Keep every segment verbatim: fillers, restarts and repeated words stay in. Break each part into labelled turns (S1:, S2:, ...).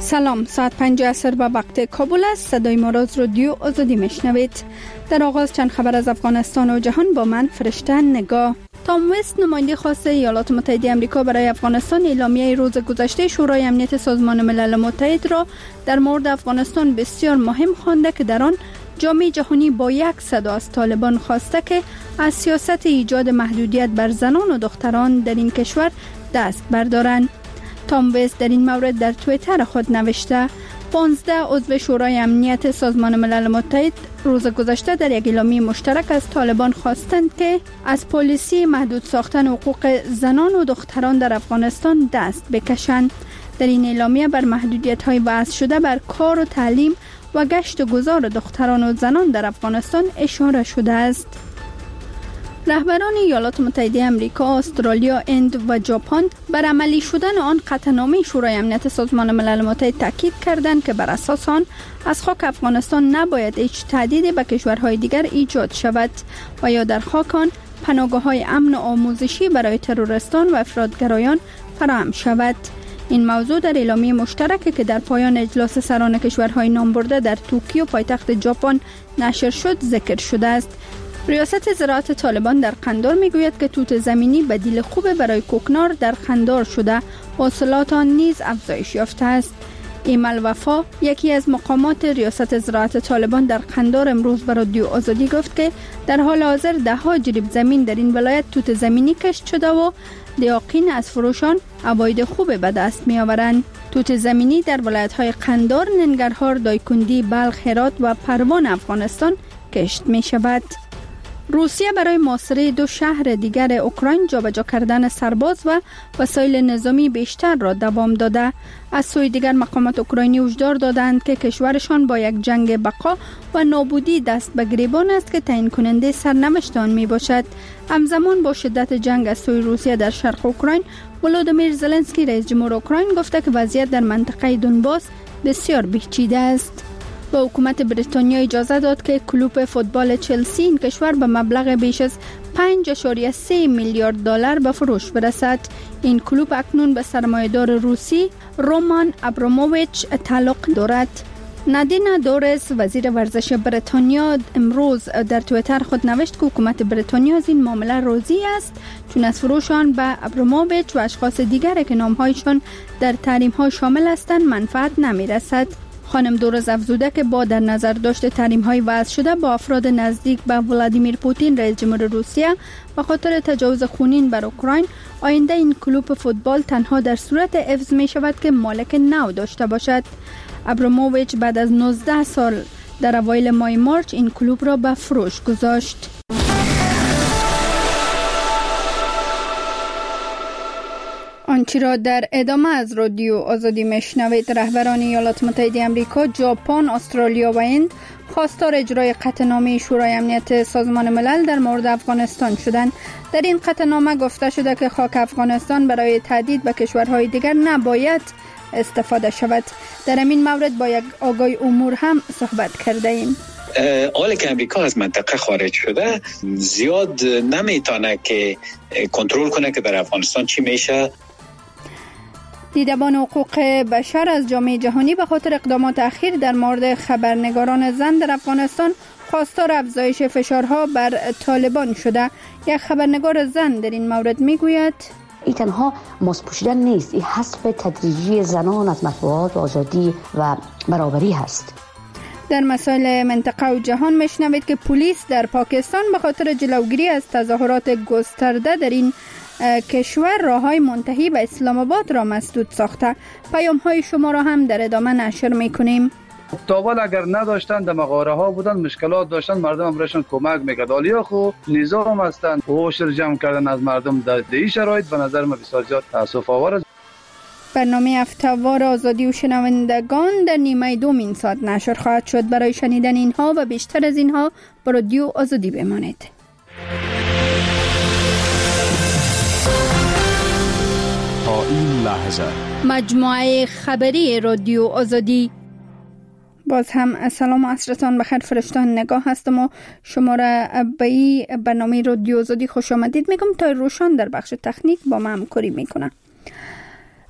S1: سلام، ساعت پنج عصر به وقت کابل است. صدای ما را از رادیو آزادی میشنوید. در آغاز چند خبر از افغانستان و جهان با من فرشته نگاه. تام وست، نماینده خاص ایالات متحده آمریکا برای افغانستان، اعلامیه روز گذشته شورای امنیت سازمان ملل متحد را در مورد افغانستان بسیار مهم خوانده که در آن جامعه جهانی با یک صدا از طالبان خواسته که از سیاست ایجاد محدودیت بر زنان و دختران در این کشور دست بردارند. تام وست در این مورد در توییتر خود نوشته: پانزده عضو شورای امنیت سازمان ملل متحد روز گذشته در یک اعلامیه مشترک از طالبان خواستند که از پالیسی محدود ساختن حقوق زنان و دختران در افغانستان دست بکشند. در این اعلامیه بر محدودیت‌های وضع شده بر کار و تعلیم و گشت و گذار دختران و زنان در افغانستان اشاره شده است. رهبران ایالات متحده آمریکا، استرالیا، هند و ژاپن بر عملی شدن آن قطعنامه شورای امنیت سازمان ملل متحد تاکید کردند که بر اساس آن از خاک افغانستان نباید هیچ تهدیدی به کشورهای دیگر ایجاد شود و یا در خاک آن پناهگاه‌های امن و آموزشی برای تروریستان و افراطگرایان فراهم شود. این موضوع در اعلامیه مشترکی که در پایان اجلاس سران کشورهای نامبرده در توکیو پایتخت ژاپن نشر شد ذکر شده است. ریاست زراعت طالبان در قندار میگوید که توت زمینی بدیل خوب برای کوکنار در قندار شده، حاصلات آن نیز افزایش یافته است. ایمل وفا، یکی از مقامات ریاست زراعت طالبان در قندار، امروز به رادیو آزادی گفت که در حال حاضر ده ها جریب زمین در این ولایت توت زمینی کشت شده و دیاقین از فروشان عواید خوب به دست می آورند. توت زمینی در ولایت‌های قندار، ننگرهار، دایکندی، بلخ، هرات و پروان افغانستان کشت می شود. روسیه برای محاصره دو شهر دیگر اوکراین جابجا کردن سرباز و وسایل نظامی بیشتر را دوام داده. از سوی دیگر مقامات اوکراینی هشدار دادند که کشورشان با یک جنگ بقا و نابودی دست به گریبان است که تعیین کننده سرنوشت آن می باشد. همزمان با شدت جنگ از سوی روسیه در شرق اوکراین، ولودیمیر زلنسکی رئیس جمهور اوکراین گفته که وضعیت در منطقه دونباس بسیار پیچیده است. و حکومت بریتانیا اجازه داد که کلوب فوتبال چلسی این کشور به مبلغ بیش از پنج ممیز سه میلیارد دلار به فروش برسد. این کلوب اکنون به سرمایه‌دار روسی رومان ابراموویچ تعلق دارد. نادینا دورس، وزیر ورزش بریتانیا، امروز در توییتر خود نوشت که حکومت بریتانیا از این معامله راضی است، چون از فروش آن به ابراموویچ و اشخاص دیگری که نام‌هایشان در تحریم‌ها شامل هستند منفعت نمی‌رسد. خانم دورز افزوده که با در نظر داشت تحریم‌های وضع شده با افراد نزدیک به ولادیمیر پوتین رئیس جمهور روسیه به خاطر تجاوز خونین بر اوکراین، آینده این کلوب فوتبال تنها در صورت حفظ می شود که مالک نو داشته باشد. ابراموویچ بعد از نوزده سال در اوایل ماه مارچ این کلوب را به فروش گذاشت. آنچه را در ادامه از رادیو آزادی میشنوید. رهبران ایالات متحده آمریکا، ژاپن، استرالیا و هند خواستار اجرای قطعنامه شورای امنیت سازمان ملل در مورد افغانستان شدند. در این قطعنامه گفته شده که خاک افغانستان برای تهدید به کشورهای دیگر نباید استفاده شود. در این مورد با یک آگای امور هم صحبت کرده ایم.
S2: حالی که امریکا از منطقه خارج شده، زیاد نمیتونه که کنترل کنه که در افغانستان چی میشه.
S1: دیدبان حقوق بشر از جامعه جهانی به خاطر اقدامات اخیر در مورد خبرنگاران زن در افغانستان خواستار افزایش فشارها بر طالبان شده. یک خبرنگار زن در این مورد میگوید:
S3: این تنها ماسک پوشیدن نیست، این حذف تدریجی زنان از مطبوعات و آزادی و برابری هست.
S1: در مسائل منطقه و جهان میشنوید که پلیس در پاکستان به خاطر جلوگیری از تظاهرات گسترده در این کشور راههای منتهی به اسلام آباد را مسدود ساخته. پیام های شما را هم در ادامه نشر میکنیم.
S4: تاول اگر نداشتن در مغاره ها بودن، مشکلات داشتن، مردم هم برشان کمک میکرد. آلیا خو نظام هستن، حوشر جمع کردن از مردم در این شرایط به نظر من بسیار زیاد تاسف آور است.
S1: برنامه هفته‌وار آزادی و شنوندگان در نیمه دوم این ساعت نشر خواهد شد. برای شنیدن اینها و بیشتر از اینها با رادیو آزادی بمانید.
S5: تا این لحظه
S1: مجموعه خبری رادیو آزادی. باز هم سلام و عصرتان بخیر. فرشتان نگاه هستم و شما را به این برنامه رادیو آزادی خوش آمدید میگم. تا روشان در بخش تکنیک با ما همکاری میکنه.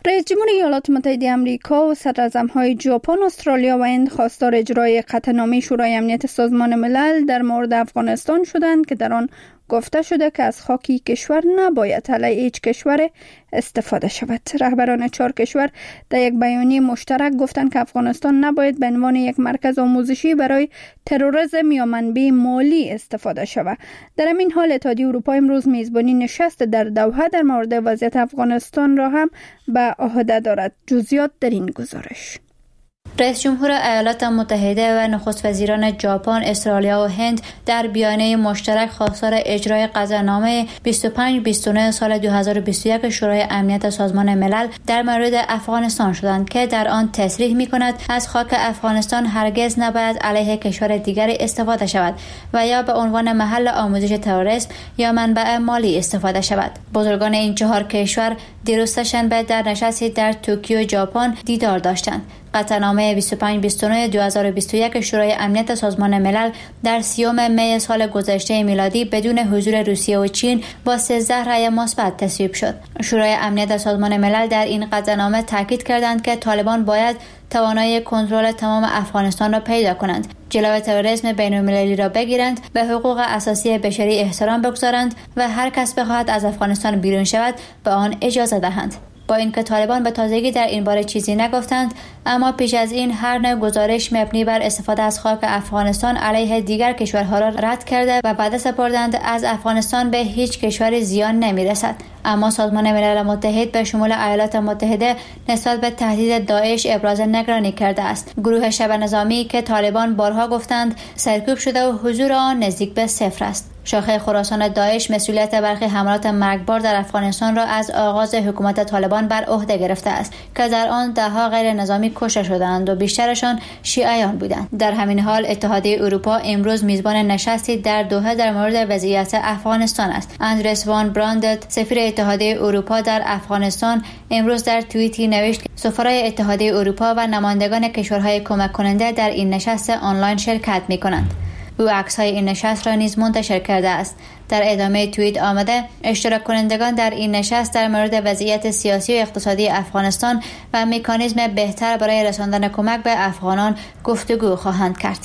S1: رئیس جمهور ایالات متحده آمریکا و صدراعظم‌های ژاپن، استرالیا و هند خواستار اجرای قطعنامه شورای امنیت سازمان ملل در مورد افغانستان شدند که در آن گفته شده که از خاکی کشور نباید علیه هیچ کشور استفاده شود. رهبران چهار کشور در یک بیانیه مشترک گفتند که افغانستان نباید به عنوان یک مرکز آموزشی برای تروریسم یا منبع مالی استفاده شود. در همین حال اتحادیه اروپا امروز میزبانی نشست در دوحه در مورد وضعیت افغانستان را هم به عهده دارد. جزئیات در این گزارش.
S6: رئیس جمهور ایالات متحده و نخست وزیران ژاپن، استرالیا و هند در بیانیه مشترک خواستار اجرای قطعنامه بیست و پنج بیست و نه سال دو هزار و بیست و یک شورای امنیت سازمان ملل در مورد افغانستان شدند که در آن تصریح می‌کند از خاک افغانستان هرگز نباید علیه کشور دیگری استفاده شود و یا به عنوان محل آموزش تروریسم یا منبع مالی استفاده شود. بزرگان این چهار کشور دیروز سه‌شنبه در نشستی در توکیو، ژاپن دیدار داشتند. قطعنامه بیست و پنج بیست و نه دو هزار و بیست و یک شورای امنیت سازمان ملل در سیوم می سال گذشته میلادی بدون حضور روسیه و چین با سیزده رأی مثبت تصویب شد. شورای امنیت سازمان ملل در این قطعنامه تاکید کردند که طالبان باید توانایی کنترل تمام افغانستان را پیدا کنند، جلوی تروریسم بین‌المللی را بگیرند، به حقوق اساسی بشری احترام بگذارند و هر کس بخواهد از افغانستان بیرون شود به آن اجازه دهند. با اینکه طالبان به تازگی در این باره چیزی نگفتند، اما پیش از این هر نوع گزارش مبنی بر استفاده از خاک افغانستان علیه دیگر کشورها را رد کرده و بعد سپردند از افغانستان به هیچ کشوری زیان نمی‌رسد. اما سازمان ملل متحد به شمول ایالات متحده نسبت به تهدید داعش ابراز نگرانی کرده است. گروه شبه نظامی که طالبان بارها گفتند سرکوب شده و حضور آن نزدیک به صفر است. شاخه خراسان داعش مسئولیت برخی حملات مرگبار در افغانستان را از آغاز حکومت طالبان بر عهده گرفته است که در آن دهها غیر نظامی کشته شدند و بیشترشان شیعیان بودند. در همین حال اتحادیه اروپا امروز میزبان نشستی در دوحه در مورد وضعیت افغانستان است. اندرس وان براندت، سفیر اتحادیه اروپا در افغانستان، امروز در توییتی نوشت که سفرای اتحادیه اروپا و نمایندگان کشورهای کمک کننده در این نشست آنلاین شرکت می‌کنند. او عکس‌های این نشست را نیز منتشر کرده است. در ادامه توییت آمده اشتراک کنندگان در این نشست در مورد وضعیت سیاسی و اقتصادی افغانستان و مکانیزم بهتر برای رساندن کمک به افغانان گفتگو خواهند کرد.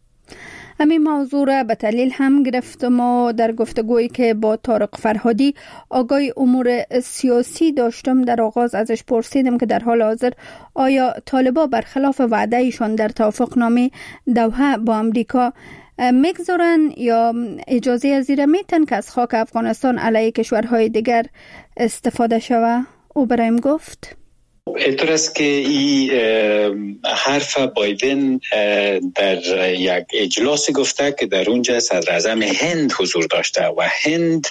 S1: همین موضوع را به دلیل هم گرفتم و در گفتگویی که با طارق فرهادی آگای امور سیاسی داشتم در آغاز ازش پرسیدم که در حال حاضر آیا طالبان برخلاف وعده ایشان در توافقنامه دوحه با امریکا میگذارن یا اجازه از زیر میتن که از خاک افغانستان علیه کشورهای دیگر استفاده شود؟ او برایم گفت
S2: اینطور است که این حرف بایدن در یک اجلاس گفته که در اونجا صدراعظم هند حضور داشته و هند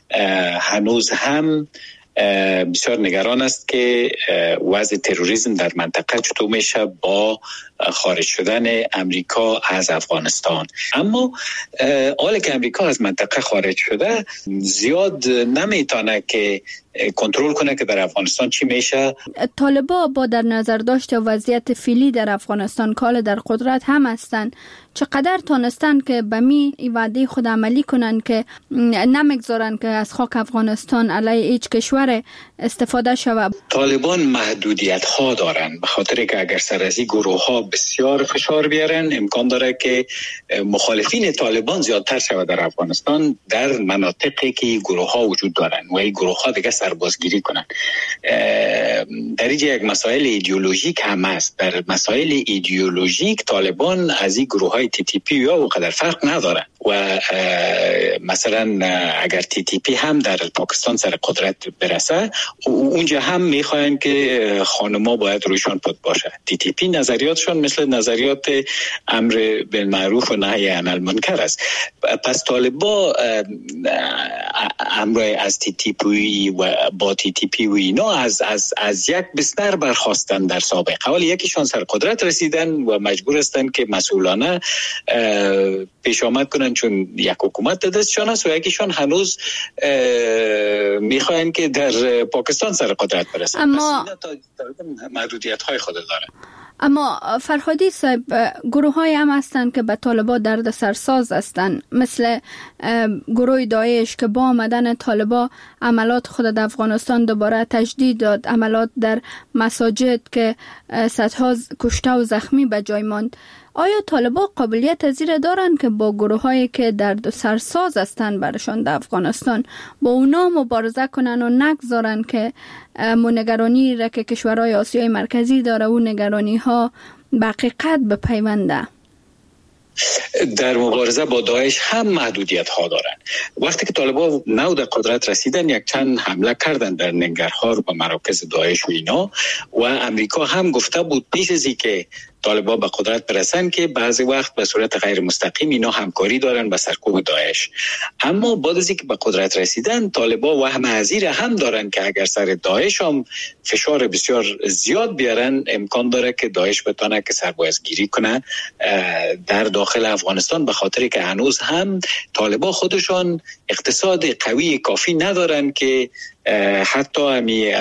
S2: هنوز هم بسیار نگران است که وضع تروریسم در منطقه چطور میشه با خارج شدن امریکا از افغانستان. اما حالا که امریکا از منطقه خارج شده زیاد نمیتونه که کنترل کنه که در افغانستان چی میشه.
S1: طالبان با در نظر داشته وضعیت فعلی در افغانستان کال در قدرت هم هستند، چقدر تانستن که به می وعده خود عملی کنن که نمیگذارن که از خاک افغانستان علیه هیچ کشور استفاده شود؟
S2: طالبان محدودیت ها دارن، به خاطر که اگر سر از این گروه ها بسیار فشار بیارن امکان داره که مخالفین طالبان زیادتر شود در افغانستان در مناطقی که گروه ها وجود دارن و این گروه ها دیگه سربازگیری کنن. در اینجا یک مسائل ایدئولوژیک هم است. در مسائل ایدئولوژیک طالبان از این گروه های تی تی پی یا اونقدر فرق ندارن و مثلا اگر تی تی پی هم در پاکستان سر قدرت برسه اونجا هم میخواین که خانما باید رویشان پد باشه. تی تی پی نظریاتشون مثل نظریات امر بالمعروف و نهی عن المنکر است. پس طالبا امر از تی تی پی و با تی تی پی و اینا از از از یک بستر برخواستن در سابقه. حالا یکیشون سر قدرت رسیدن و مجبور هستن که مسئولانه پیش آمد کنن چون یک حکومت دستشان است و یکیشون هنوز میخواین که در پاکستان سر قدرت برسن.
S1: اما
S2: محدودیت های خود داره.
S1: اما فرهادی صاحب، گروه های هم هستند که به طالبان درد سرساز هستند، مثل گروه داعش که با آمدن طالبان عملات خود در افغانستان دوباره تجدید داد، عملات در مساجد که صدها کشته و زخمی به جای ماند. آیا طالبان قابلیت زیر دارند که با گروه هایی که درد و سرساز هستند برشان در افغانستان با اونا مبارزه کنن و نگذارن که نگرانی را که کشورهای آسیای مرکزی داره و نگرانی ها به حقیقت بپیونده؟
S2: در مبارزه با داعش هم محدودیت ها دارن. وقتی که طالبان نو در قدرت رسیدن، یک چند حمله کردن در ننگرهار و مراکز داعش و اینا، و امریکا هم گفته بود پیش از اینکه طالبان به قدرت برسن که بعضی وقت به صورت غیر مستقیم اینا همکاری دارن با سرکوب داعش. اما بعد از اینکه به قدرت رسیدن، طالبان وهم حذیر هم دارن که اگر سر داعش هم فشار بسیار زیاد بیارن، امکان داره که داعش بتونه که سربازگیری کنه در داخل افغانستان، به خاطر که هنوز هم طالبان خودشان اقتصاد قوی کافی ندارن که حتی همی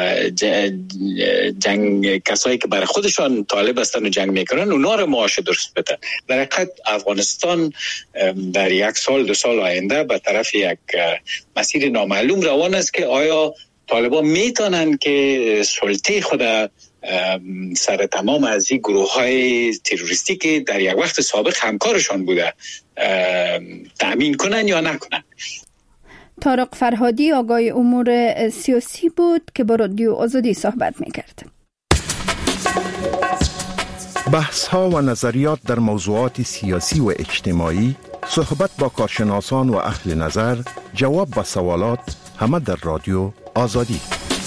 S2: جنگ کسایی که برای خودشان طالب هستن و جنگ میکنن اونا رو معاش درست بدن. در حقیقت افغانستان در یک سال دو سال آینده به طرف یک مسیر نامعلوم روان است که آیا طالبان میتونن که سلطه خود سر تمام از این گروه های تروریستی که در یک وقت سابق همکارشان بوده تأمین کنن یا نکنن.
S1: طارق فرهادی آگاه امور سیاسی بود که با رادیو آزادی صحبت میکرد.
S7: بحث ها و نظریات در موضوعات سیاسی و اجتماعی، صحبت با کارشناسان و اهل نظر، جواب به سوالات، همه در رادیو آزادی.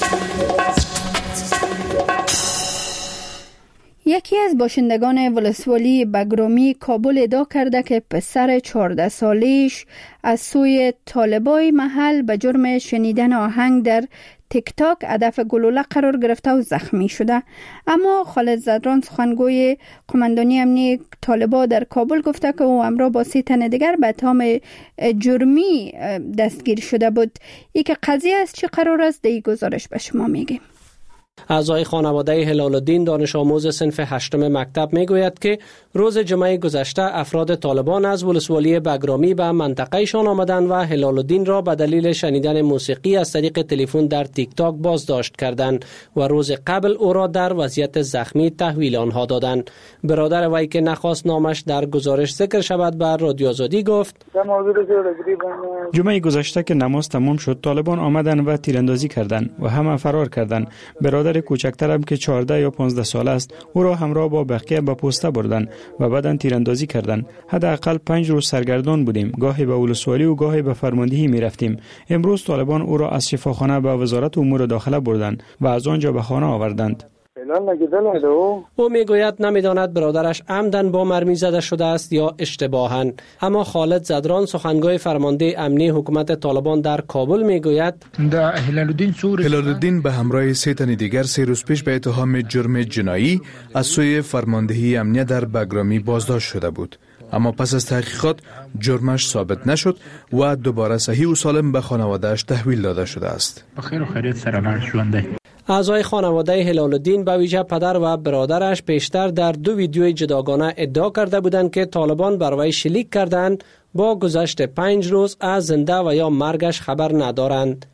S1: یکی از باشندگان ولسوالی بگرامی کابل ادعا کرده که پسر چهارده سالش از سوی طالبای محل به جرم شنیدن آهنگ در تیک تاک هدف گلوله قرار گرفته و زخمی شده. اما خالد زدران، سخنگوی قماندانی امنی طالبان در کابل، گفته که او همراه با سه تن دیگر به اتهام جرمی دستگیر شده بود. یک قضیه است چه قرار است؟ در این گزارش به شما میگیم.
S8: اعضای خانواده هلال الدین دانش آموز صنف هشتم مکتب میگوید که روز جمعه گذشته افراد طالبان از ولسوالی بگرامی به منطقهشان آمدند و هلال الدین را به دلیل شنیدن موسیقی از طریق تلفن در تیک تاک بازداشت کردند و روز قبل او را در وضعیت زخمی تحویل آنها دادند. برادر وی که نخواست نامش در گزارش ذکر شود بر رادیو آزادی گفت:
S9: جمعه گذشته که نماز تمام شد، طالبان آمدند و تیراندازی کردند و همه فرار کردند. برادر کوچکترم که چهارده یا پانزده سال است، او را همراه با بقیه به پسته بردند و بعداً تیراندازی کردند. حداقل پنج روز سرگردان بودیم، گاهی به ولسوالی و گاهی به فرماندهی می رفتیم. امروز طالبان او را از شفاخانه به وزارت امور داخله بردند و از آنجا به خانه آوردند.
S8: او میگوید نمیداند برادرش عمدن با مرمی زده شده است یا اشتباهاً. اما خالد زدران، سخنگوی فرمانده امنی حکومت طالبان در کابل، میگوید
S10: هلال الدین به همراه سه تن دیگر سه روز پیش به اتهام جرم جنایی از سوی فرماندهی امنیت در بگرامی بازداشت شده بود، اما پس از تحقیقات جرمش ثابت نشد و دوباره صحیح و سالم به خانواده‌اش تحویل داده شده است.
S9: بخیر و خیریت سرانه شونده.
S8: اعضای خانواده هلال الدین به ویژه پدر و برادرش پیشتر در دو ویدیوی جداگانه ادعا کرده بودند که طالبان بر وی شلیک کردند. با گذشت پنج روز از زنده و یا مرگش خبر ندارند.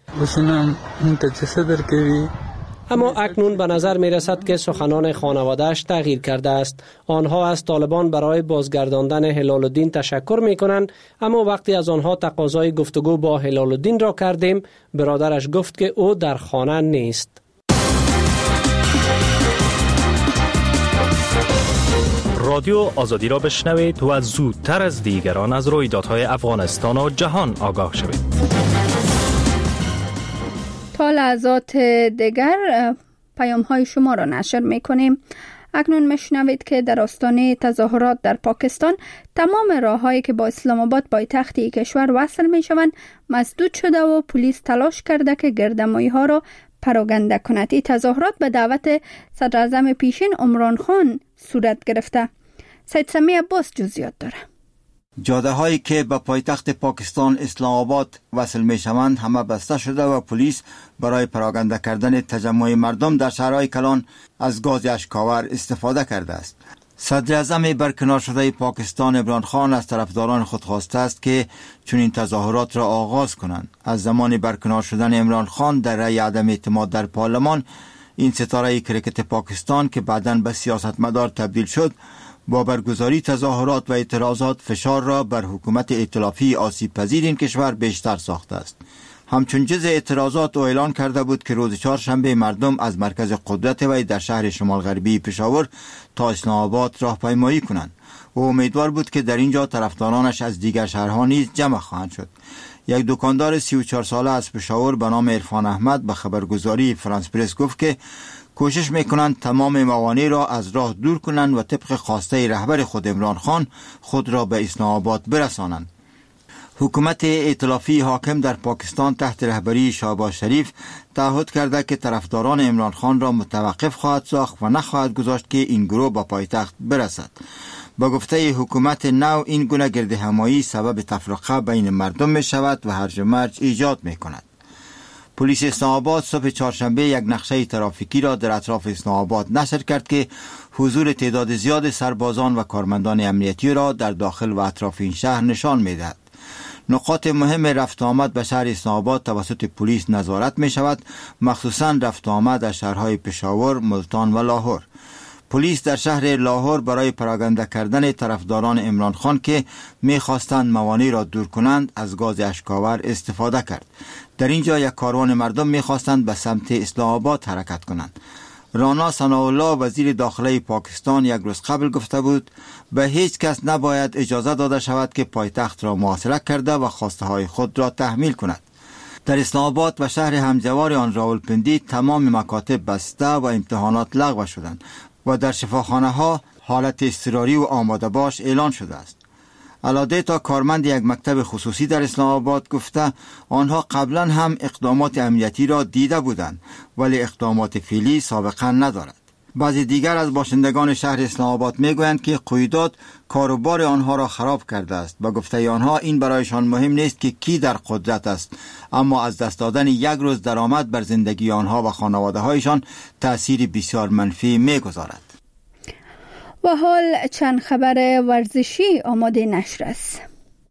S8: اما اکنون به نظر می رسد که سخنان خانواده‌اش تغییر کرده است. آنها از طالبان برای بازگرداندن هلال الدین تشکر می کنند، اما وقتی از آنها تقاضای گفتگو با هلال الدین را کردیم، برادرش گفت که او در خانه نیست.
S5: رادیو آزادی را بشنوید و زودتر از دیگران از رویدادهای افغانستان و جهان آگاه شوید.
S1: تا لحظات دیگر پیام های شما را نشر می کنیم. اکنون میشنوید که در آستانه تظاهرات در پاکستان تمام راههایی که با اسلام آباد پایتخت کشور وصل می شوند مسدود شده و پلیس تلاش کرده که گردمایی ها را پراگنده کند. این تظاهرات به دعوت صدر اعظم پیشین عمران خان صورت گرفته. سید سمی عباس جزئیات داره.
S11: جاده هایی که به پایتخت پاکستان اسلام آباد وصل می شوند همه بسته شده و پلیس برای پراگنده کردن تجمع مردم در شهرهای کلان از گاز اشکاور استفاده کرده است. صدر اعظم برکنار شده پاکستان عمران خان از طرفداران خود خواسته است که چنین تظاهرات را آغاز کنند. از زمان برکنار شدن عمران خان در رأی عدم اعتماد در پارلمان، این ستاره کرکت پاکستان که بعداً به سیاستمدار تبدیل شد، با برگزاری تظاهرات و اعتراضات فشار را بر حکومت ائتلافی آسیب پذیر این کشور بیشتر ساخته است. همچون جز اعتراضات او اعلان کرده بود که روز چهارشنبه مردم از مرکز قدرت وی در شهر شمال غربی پشاور تا اسلام آباد راهپیمایی کنند. او امیدوار بود که در اینجا طرفدارانش از دیگر شهرها نیز جمع خواهند شد. یک دکاندار سی و چهار ساله از پشاور به نام عرفان احمد به خبرگزاری فرانس پرس گفت که کوشش میکنند تمام موانع را از راه دور کنند و طبق خواسته رهبر خود عمران خان خود را به اسلام آباد برسانند. حکومت ائتلافی حاکم در پاکستان تحت رهبری شهباز شریف تعهد کرده که طرفداران عمران خان را متوقف خواهد ساخت و نخواهد گذاشت که این گروه به پایتخت برسد. با گفته حکومت نو این گونه گردهمایی سبب تفرقه بین مردم می شود و هرج و مرج ایجاد می کند. پلیس اسلام آباد صبح چهارشنبه یک نقشه ترافیکی را در اطراف اسلام آباد نشر کرد که حضور تعداد زیاد سربازان و کارمندان امنیتی را در داخل و اطراف این شهر نشان می دهد. نقاط مهم رفت آمد به شهر اسلام آباد توسط پلیس نظارت می شود، مخصوصاً رفت آمد در شهرهای پشاور، ملتان و لاهور. پلیس در شهر لاهور برای پراگنده کردن طرفداران عمران خان که می خواستند موانع را دور کنند از گاز اشکاور استفاده کرد. در اینجا یک کاروان مردم می خواستند به سمت اسلام آباد حرکت کنند. رانا ثناءالله وزیر داخله پاکستان یک روز قبل گفته بود به هیچ کس نباید اجازه داده شود که پایتخت را محاصره کرده و خواسته های خود را تحمیل کند. در اسلام آباد و شهر همجوار آن راولپندی تمام مکاتب بسته و امتحانات لغو شدند و در شفاخانه ها حالت اضطراری و آماده باش اعلان شده است. الادیتا کارمند یک مکتب خصوصی در اسلام آباد گفته آنها قبلا هم اقدامات امنیتی را دیده بودند ولی اقدامات فعلی سابقه ندارد. بعضی دیگر از باشندگان شهر اسلام آباد میگویند که قیودات کاروبار آنها را خراب کرده است. با گفته آنها این برایشان مهم نیست که کی در قدرت است، اما از دست دادن یک روز درآمد بر زندگی آنها و خانواده هایشان تأثیر بسیار منفی میگذارد.
S1: و حال چند خبر ورزشی آماده نشر است.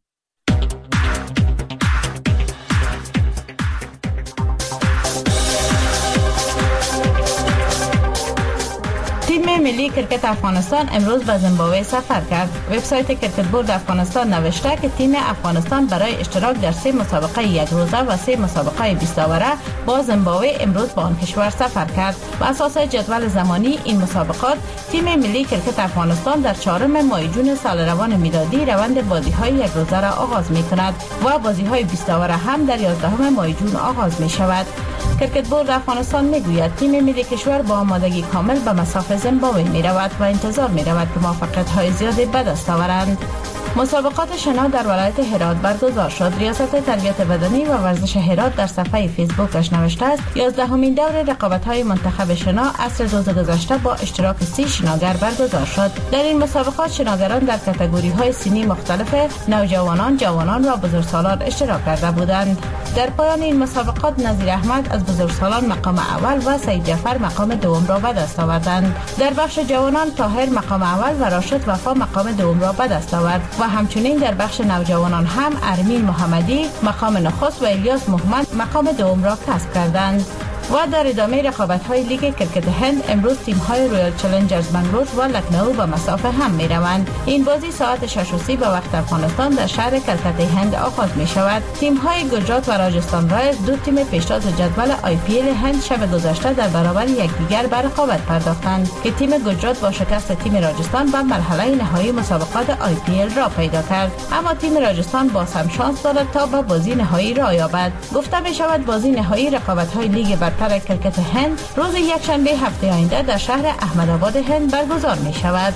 S12: تیم ملی کرکت افغانستان امروز به زیمبابوه سفر کرد. وبسایت کرکت بورد افغانستان نوشته که تیم افغانستان برای اشتراک در سه مسابقه یک روزه و سه مسابقه بیست اوره با زیمبابوه امروز به آن کشور سفر کرد. بر اساس جدول زمانی این مسابقات تیم ملی کرکت افغانستان در چهارم ماه جون سال روان میلادی روند بازی‌های یک روزه را آغاز می‌کند و بازی‌های بیست اوره هم در یازدهم ماه جون آغاز می‌شود. کرکت بورد افغانستان میگوید تیم ملی کشور با آمادگی کامل به مساف زیمبابوه می رود و انتظار می رود که موفقیت های زیادی به دست آورند. مسابقات شنا در ولایت هرات برگزار شد. ریاست تربیت بدنی و ورزش هرات در صفحه فیسبوکش نوشته است یازدهمین دور رقابت‌های منتخب شنا عصر روز گذشته با اشتراک سی شناگر برگزار شد. در این مسابقات شناگران در کاتگوری‌های سنی مختلف نوجوانان، جوانان و بزرگسالان اشتراک کرده بودند. در پایان این مسابقات نظیر احمد از بزرگسالان مقام اول و سید جعفر مقام دوم را به دست آوردند. در بخش جوانان طاهر مقام اول و راشد وفا مقام دوم را به دست آورد و همچنین در بخش نوجوانان هم ارمین محمدی مقام نخست و الیاس محمد مقام دوم را کسب کردند. و در ادامه رقابت‌های لیگ کرکت هند امروز تیم‌های رویال چالنجرز بنگلور و لکنو به مسافه هم می‌روند. این بازی ساعت شش و سی به وقت افغانستان در شهر کلکته هند آغاز می‌شود. تیم‌های گجرات و راجستان رایلز دو تیم پیشتاز جدول آی پی ال هند شب گذشته در برابر یکدیگر به رقابت پرداختند که تیم گجرات با شکست تیم راجستان به مرحله نهایی مسابقات آی پی ال را پیدا کرد، اما تیم راجستان باز هم شانس دارد تا به بازی نهایی را یابد. گفته می‌شود بازی نهایی رقابت‌های لیگ برتر کرکت هند روز یکشنبه هفته آینده در شهر احمدآباد هند برگزار می شود.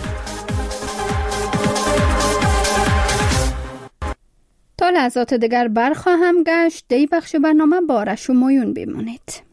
S1: تا لحظات دیگر برخواهم گشت. دی بخش برنامه بارش و مایون بمانید.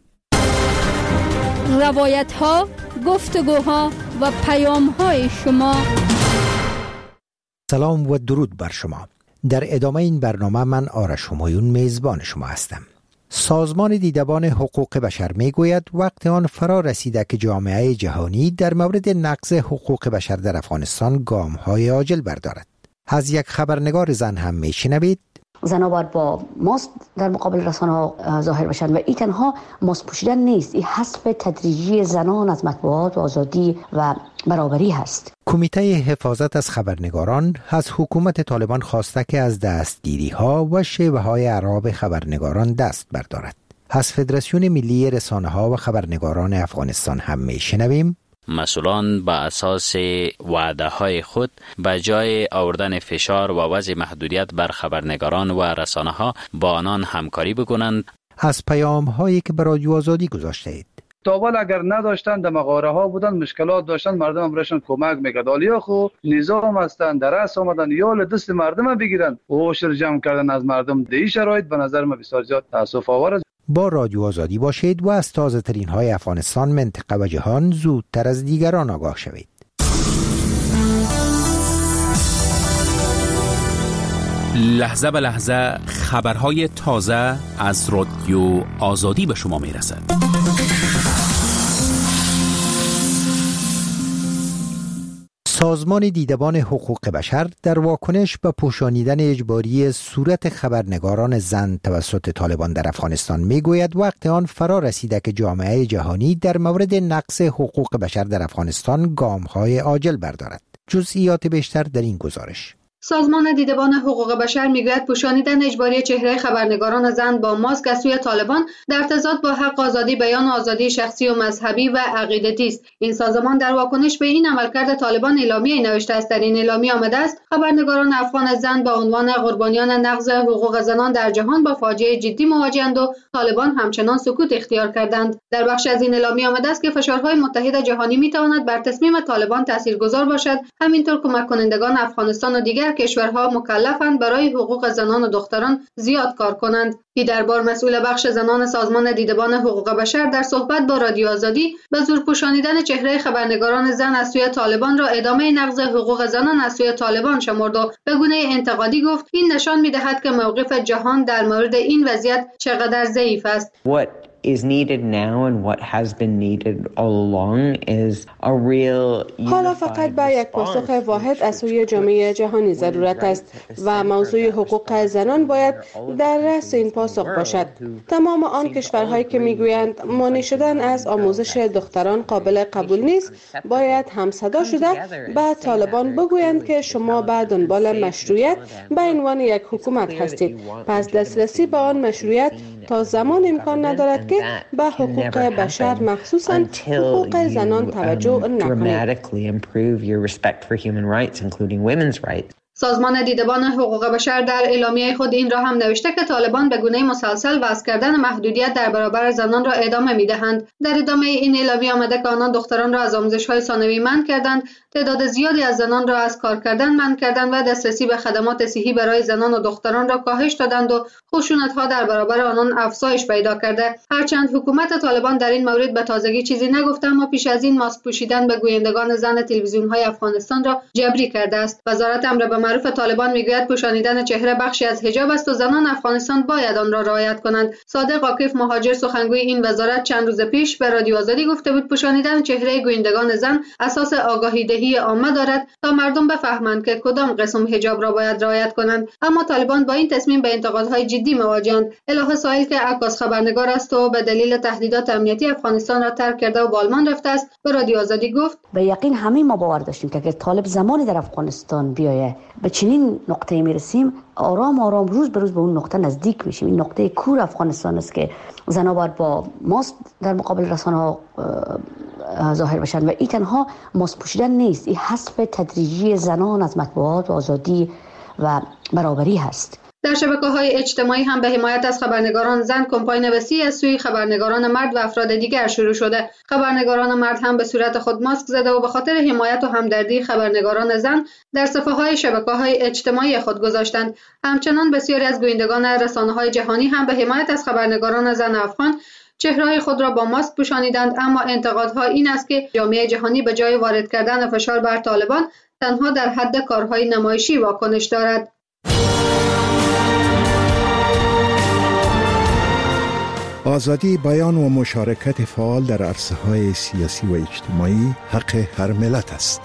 S1: روایت ها، گفتگوها و پیام های شما
S13: سلام و درود بر شما. در ادامه این برنامه من آرش همایون میزبان شما هستم. سازمان دیدبان حقوق بشر می گوید وقت آن فرا رسیده که جامعه جهانی در مورد نقض حقوق بشر در افغانستان گام‌های عاجل بردارد. از یک خبرنگار زن هم می شنوید.
S3: زنها باید با ماسک در مقابل رسانه ها ظاهر بشن و این تنها ماسک پوشیدن نیست، این حذف تدریجی زنان از مطبوعات و آزادی و برابری هست.
S13: کمیته حفاظت از خبرنگاران از حکومت طالبان خواسته که از دستگیری ها و شیوه های اعراب خبرنگاران دست بردارد. از فدراسیون ملی رسانه ها و خبرنگاران افغانستان هم می شنویم.
S14: مسئولان با اساس وعده های خود به جای آوردن فشار و وضع محدودیت بر خبرنگاران و رسانه ها با آنان همکاری بکنند.
S13: از پیام هایی که برای رادیو آزادی گذاشته اید.
S4: تابال اگر نداشتن در مغاره ها بودن، مشکلات داشتن، مردم هم برشن کمک میکرد. آلیا خو نظام هستن در رأس آمدن یا دست مردم بگیرن و عشر جمع کردن از مردم. در این شرایط به نظر من بسیار زیاد تاسف آور است.
S13: با رادیو آزادی باشید و از تازه ترین های افغانستان، منطقه و جهان زودتر از دیگران آگاه شوید.
S15: لحظه به لحظه خبرهای تازه از رادیو آزادی به شما میرسد.
S13: سازمان دیدبان حقوق بشر در واکنش به پوشانیدن اجباری صورت خبرنگاران زن توسط طالبان در افغانستان میگوید وقت آن فرا رسیده که جامعه جهانی در مورد نقض حقوق بشر در افغانستان گام‌های عاجل بردارد. جزئیات بیشتر در این گزارش.
S1: سازمان دیدبان حقوق بشر میگوید پوشانیدن اجباری چهره خبرنگاران زن با ماسک از سوی طالبان در تضاد با حق آزادی بیان و آزادی شخصی و مذهبی و عقیدتی است. این سازمان در واکنش به این عملکرد طالبان اعلامیه نوشته است. در این اعلامیه آمده است خبرنگاران افغان زن به عنوان قربانیان نقض حقوق زنان در جهان با فاجعه جدی مواجهند و طالبان همچنان سکوت اختیار کردند. در بخش از این اعلامیه آمده است که فشارهای متحد جهانی میتواند بر تصمیم طالبان تاثیرگذار باشد، همینطور کمک کنندگان افغانستان و دیگر کشورها مکلفند برای حقوق زنان و دختران زیاد کار کنند. این دربار مسئول بخش زنان سازمان دیدبان حقوق بشر در صحبت با رادیو آزادی به زور پوشانیدن چهره خبرنگاران زن از سوی طالبان را ادامه نقض حقوق زنان از سوی طالبان شمرد و به گونه انتقادی گفت این نشان می‌دهد که موقف جهان در مورد این وضعیت چقدر ضعیف است.
S16: is needed now and what has been needed all along is a real
S17: حالا فقط با یک پاسخ واحد از سوی جامعه جهانی ضرورت است و موضوع حقوق زنان باید در رأس این پاسخ باشد. تمام آن کشورهایی که میگویند مانع شدن از آموزش دختران قابل قبول نیست باید همصدا شده به طالبان بگویند که شما به دنبال مشروعیت به عنوان یک حکومت هستید، پس دسترسی به آن مشروعیت تا زمان امکان ندارد که به حقوق بشر مخصوصاً حقوق زنان توجه نکنید.
S1: سازمان دیدبان حقوق بشر در اعلامیه خود این را هم نوشته که طالبان به گونه مسلسل وضع کردن محدودیت در برابر زنان را ادامه می‌دهند. در ادامه این اعلامیه آمده که آنان دختران را از آموزش‌های ثانوی منع کردند، تعداد زیادی از زنان را از کار کردن منع کردند و دسترسی به خدمات صحی برای زنان و دختران را کاهش دادند و خشونت‌ها در برابر آنان افزایش پیدا کرده. هرچند حکومت طالبان در این مورد به تازگی چیزی نگفته، اما پیش از این ماسک پوشیدن به گویندگان زن تلویزیون‌های افغانستان را جبری کرده است. وزارت امر به معروف طالبان میگوید پوشانیدن چهره بخشی از حجاب است و زنان افغانستان باید آن را رعایت کنند. صادق عاکف مهاجر سخنگوی این وزارت چند روز پیش به رادیو آزادی گفته بود پوشانیدن چهره گویندگان زن اساس آگاهی دهی عامه دارد تا مردم بفهمند که کدام قسم حجاب را باید رعایت کنند. اما طالبان با این تصمیم به انتقادهای جدی مواجهند. الهه سائل که عکاس خبرنگار است و به دلیل تهدیدات امنیتی افغانستان را ترک کرده و بالمان رفته است به رادیو آزادی گفت
S3: به یقین همه ما باور داشتیم که اگر طالب زمانی در افغانستان بیایه به چنین نقطه میرسیم، آرام آرام روز به روز به اون نقطه نزدیک میشیم. این نقطه کور افغانستان است که زنها باید با ماسک در مقابل رسانه ها ظاهر بشن و این تنها ماسک پوشیدن نیست، این حذف تدریجی زنان از مطبوعات و آزادی و برابری هست.
S1: در شبکه‌های اجتماعی هم به حمایت از خبرنگاران زن کمپاین وسیعی از سوی خبرنگاران مرد و افراد دیگر شروع شده. خبرنگاران مرد هم به صورت خود ماسک زده و به خاطر حمایت و همدردی خبرنگاران زن در صفحه‌های شبکه‌های اجتماعی خود گذاشتند. همچنان بسیاری از گویندگان رسانه‌های جهانی هم به حمایت از خبرنگاران زن افغان چهره‌های خود را با ماسک پوشانیدند، اما انتقادها این است که جامعه جهانی به جای وارد کردن فشار بر طالبان
S17: تنها در حد کارهای نمایشی واکنش دارد.
S7: آزادی بیان و مشارکت فعال در عرصه‌های سیاسی و اجتماعی حق هر ملت است.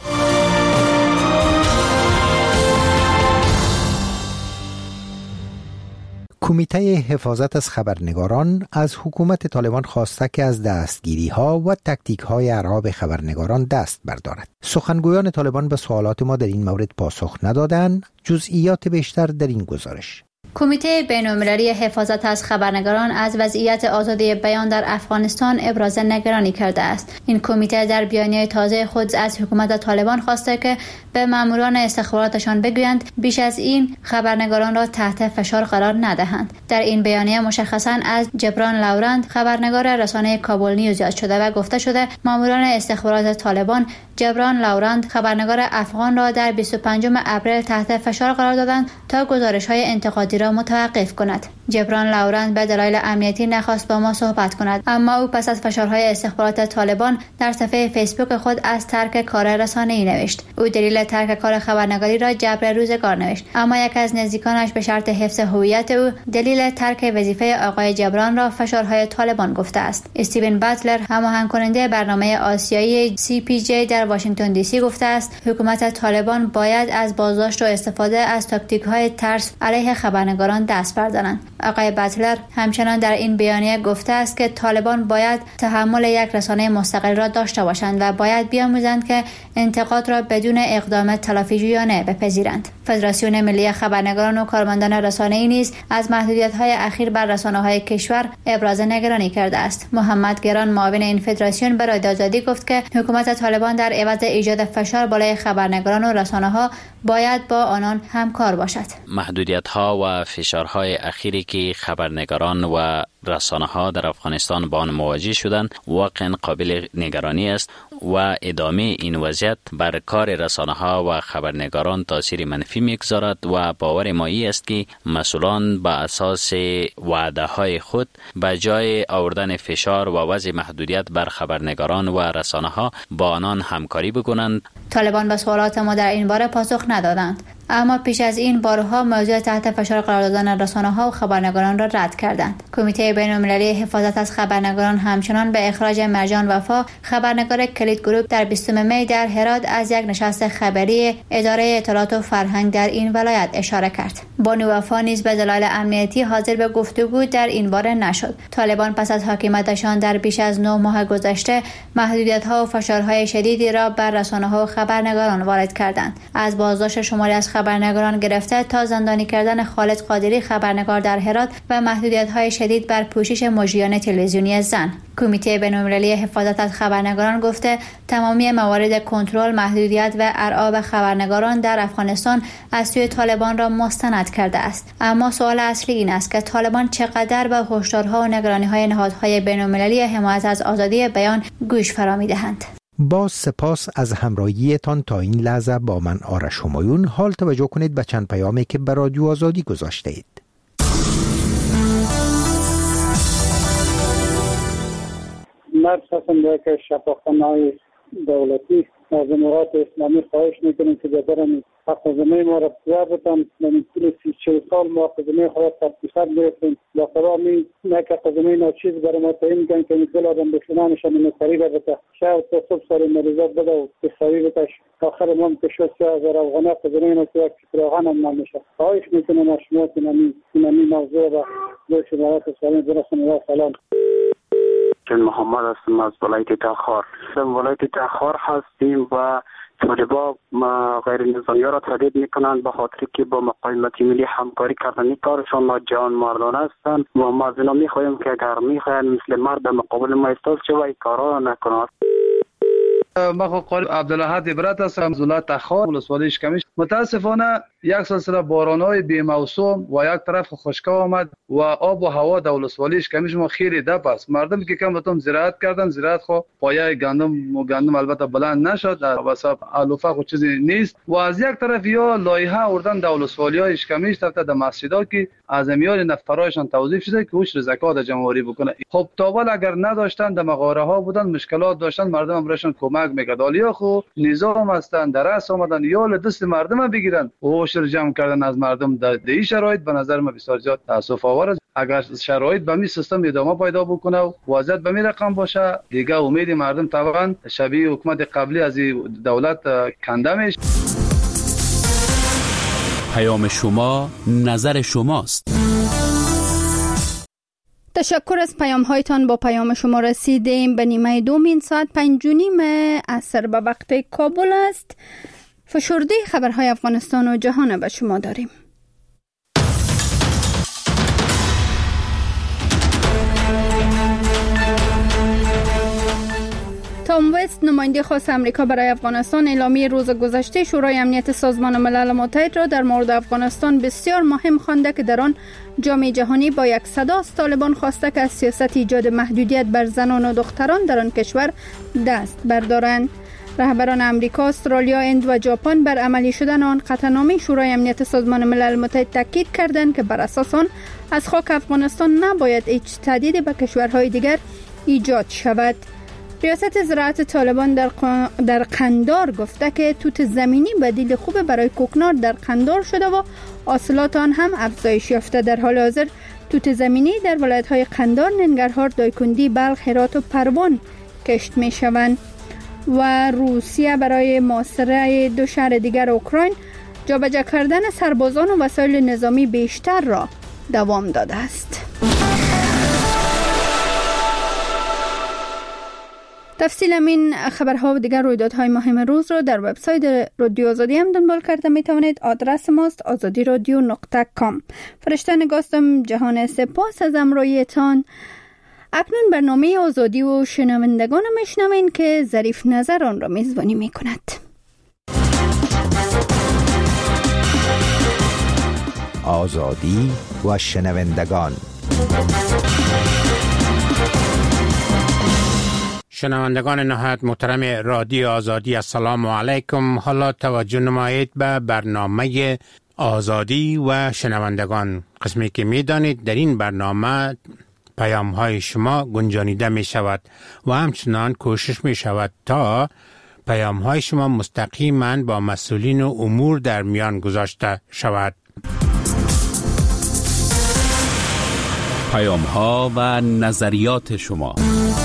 S13: کمیته حفاظت از خبرنگاران از حکومت طالبان خواسته که از دستگیری ها و تکتیک های ارهاب خبرنگاران دست بردارد. سخنگویان طالبان به سوالات ما در این مورد پاسخ ندادند. جزئیات بیشتر در این گزارش.
S6: کمیته بین‌المللی حفاظت از خبرنگاران از وضعیت آزادی بیان در افغانستان ابراز نگرانی کرده است. این کمیته در بیانیه تازه خود از حکومت طالبان خواسته که به ماموران استخباراتشان بگویند بیش از این خبرنگاران را تحت فشار قرار ندهند. در این بیانیه مشخصاً از جبران لاورند خبرنگار رسانه کابل نیوز یاد شده و گفته شده ماموران استخبارات طالبان جبران لاورند خبرنگار افغان را در بیست و پنجم اپریل تحت فشار قرار دادند تا گزارش‌های انتقادی را متوقف کند. جبران لاورند به دلایل امنیتی نخواست با ما صحبت کند، اما او پس از فشارهای استخبارات طالبان در صفحه فیسبوک خود از ترک کار رسانه‌ای نوشت. او دلیل ترک کار خبرنگاری را جبر روزگار نوشت، اما یک از نزدیکانش به شرط حفظ هویت او دلیل ترک وظیفه آقای جبران را فشارهای طالبان گفته است. استیون باتلر هماهنگ کننده برنامه آسیایی سی پی جی در واشنگتن دی سی گفته است حکومت طالبان باید از بازداشت و استفاده از تاکتیک‌های ترس علیه خبرنگاران دست بردارند. آقای باتلر همچنان در این بیانیه گفته است که طالبان باید تحمل یک رسانه مستقل را داشته باشند و باید بیاموزند که انتقاد را بدون اقدام تلافی‌جویانه بپذیرند. فدراسیون ملی خبرنگاران و کارمندان رسانه‌ای نیز از محدودیت‌های اخیر بر رسانه‌های کشور ابراز نگرانی کرده است. محمد گران معاون این فدراسیون به رادیو آزادی گفت که حکومت طالبان در عوض ایجاد فشار بالای خبرنگاران و رسانه‌ها باید با آنان همکار باشد.
S14: محدودیت‌ها و فشارهای اخیری که خبرنگاران و رسانه‌ها در افغانستان با آن مواجه شدند واقعا قابل نگرانی است و ادامه این وضعیت بر کار رسانه‌ها و خبرنگاران تاثیر منفی می‌گذارد و باور ما است که مسئولان با اساس وعده‌های خود به جای آوردن فشار و وضع محدودیت بر خبرنگاران و رسانه‌ها با آنان همکاری بکنند.
S6: طالبان به سوالات ما در این باره پاسخ ندادند، اما پیش از این بارها موضوع تحت فشار قرار دادن رسانه‌ها و خبرنگاران را رد کردند. کمیته بین‌المللی حفاظت از خبرنگاران همچنان به اخراج مرجان وفا خبرنگار کلید گروپ در بیستم می در هرات از یک نشست خبری اداره اطلاعات و فرهنگ در این ولایت اشاره کرد. بانو وفا نیز به دلایل امنیتی حاضر به گفتگو در این باره نشد. طالبان پس از حاکمیتشان در بیش از نه ماه گذشته محدودیت‌ها و فشارهای شدیدی را بر رسانه‌ها و خبرنگاران وارد کردند. از بازداشت شماری از خبرنگاران گرفته تا زندانی کردن خالد قادری خبرنگار در هرات و محدودیت‌های شدید بر پوشش مجریان تلویزیونی زن. کمیته بین‌المللی حفاظت از خبرنگاران گفته تمامی موارد کنترل، محدودیت و ارعاب خبرنگاران در افغانستان از سوی طالبان را مستند کرده است. اما سوال اصلی این است که طالبان چقدر به هشدارها و نگرانی‌های نهادهای بین‌المللی حمایت از آزادی بیان گوش فرا می‌دهند.
S13: باز سپاس از همراهیتان تا این لحظه با من آرش همایون. حال توجه کنید به چند پیامی که به رادیو آزادی گذاشته اید.
S18: مرد خواستم که شفاخانه‌های دولتی از امارات اسلامی خواهش میکنیم که جبران حق زمین ما را بسیار بتن. من طول سی چهل سال ما حق زمین خواهد تبتیخت گرفتیم. با خدا می نک حق زمین ها چیز برای ما تعیین میکنن که میکل آدم بخونانش هم نصری را بتا شاید تا صبح سال مریضات بده و بخوایی بتاش آخر ما هم که شد سه هزار افغانه حق زمین ها که یک فراغان هم نمیشه. خواهش میکنم از شما که نمی موضوع و دوش امارات اسلامی برسن الله سلام.
S19: چون محمد هستم از ولایت تخار. در ولایت تخار هستیم و طالبا غیر نظامی را تهدید میکنند به خاطر که با مقاومت ملی همکاری کردن. این کارشان جان مردانه هستند و ما از اینا میخواهیم که اگر میخواهند مثل مرد در مقابل ما ایستاد شود این کارا را نکنند.
S4: ما خو قاری عبدالله عبرت هستم از ولایت تخار ولسوالی اشکمیش. متاسفانه یک سلسله باران‌های بی موسم و یک طرف خشکا آمد و آب و هوا در ولسوالیش کمیش ما خیلی دپ است. مردم که کم بتون زراعت کردن، زراعت خو پایه گندم و گندم البته بلند نشد، واسه علوفه خو چیزی نیست. و از یک طرف یا لایحه آوردن در ولسوالی‌هایش کمیش طرف در مسجدها که از میار نفرایشان توظیف شده که اوش زکات جمهوری بکنه. خب تاول اگر نداشتن در مغاره ها بودن، مشکلات داشتن، مردم هم براشون کمک میکرد. حالا خو نظام هستن در رأس آمدن یا دست مردم بگیرن و شر جمع کردن از مردم در این شرایط به نظر من بسیار زیاد تاسف آور است. اگر شرایط به می سیستم ادامه پیدا بکنه و وضعیت به می رقم باشه، دیگه امید مردم طبعا شبیه حکومت قبلی از دولت کنده میشه.
S15: پیام شما نظر شماست.
S1: تشکر از پیام هایتان. با پیام شما رسیدیم به نیمه دومین ساعت پنج و نیم عصر به وقت کابل است. فشرده خبرهای افغانستان و جهان به شما داریم. تام وست، نماینده خاص امریکا برای افغانستان، اعلامیه روز گذشته شورای امنیت سازمان ملل متحد را در مورد افغانستان بسیار مهم خوانده که در آن جامعه جهانی با یک صدا از طالبان خواسته که از سیاست ایجاد محدودیت بر زنان و دختران در آن کشور دست بردارند. رهبران امریکا، استرالیا، هند و ژاپن بر عملی شدن آن قطعنامه شورای امنیت سازمان ملل متحد تاکید کردند که بر اساس آن از خاک افغانستان نباید هیچ تهدیدی به کشورهای دیگر ایجاد شود. ریاست زراعت طالبان در, در قندار گفته که توت زمینی بدیل خوب برای کوکنار در قندار شده و حاصلات آن هم افزایش یافته. در حال حاضر توت زمینی در ولایت‌های قندار، ننگرهار، دایکندی، بلخ، هرات و پروان کشت می‌شوند. و روسیه برای محاصره دو شهر دیگر اوکراین جابجا کردن سربازان و وسایل نظامی بیشتر را دوام داده است. تفصیل این خبرها و دیگر رویدادهای مهم روز را در وبسایت رادیو آزادی هم دنبال کرده می توانید. آدرس ماست آزادی رادیو نقطه کام. فرشته نگاستم. جهان سپاس از همراهیتان. اکنون برنامه آزادی و شنوندگان میشنوین که ظریف نظر آن را میزبانی می کند.
S13: آزادی و شنوندگان.
S20: شنوندگان نهایت محترم رادیو آزادی، السلام علیکم. حالا توجه نمایید به برنامه آزادی و شنوندگان، قسمی که می دانید در این برنامه پیام های شما گنجانیده می شود و همچنان کوشش می شود تا پیام های شما مستقیما با مسئولین و امور در میان گذاشته شود.
S15: پیام ها و نظریات شما.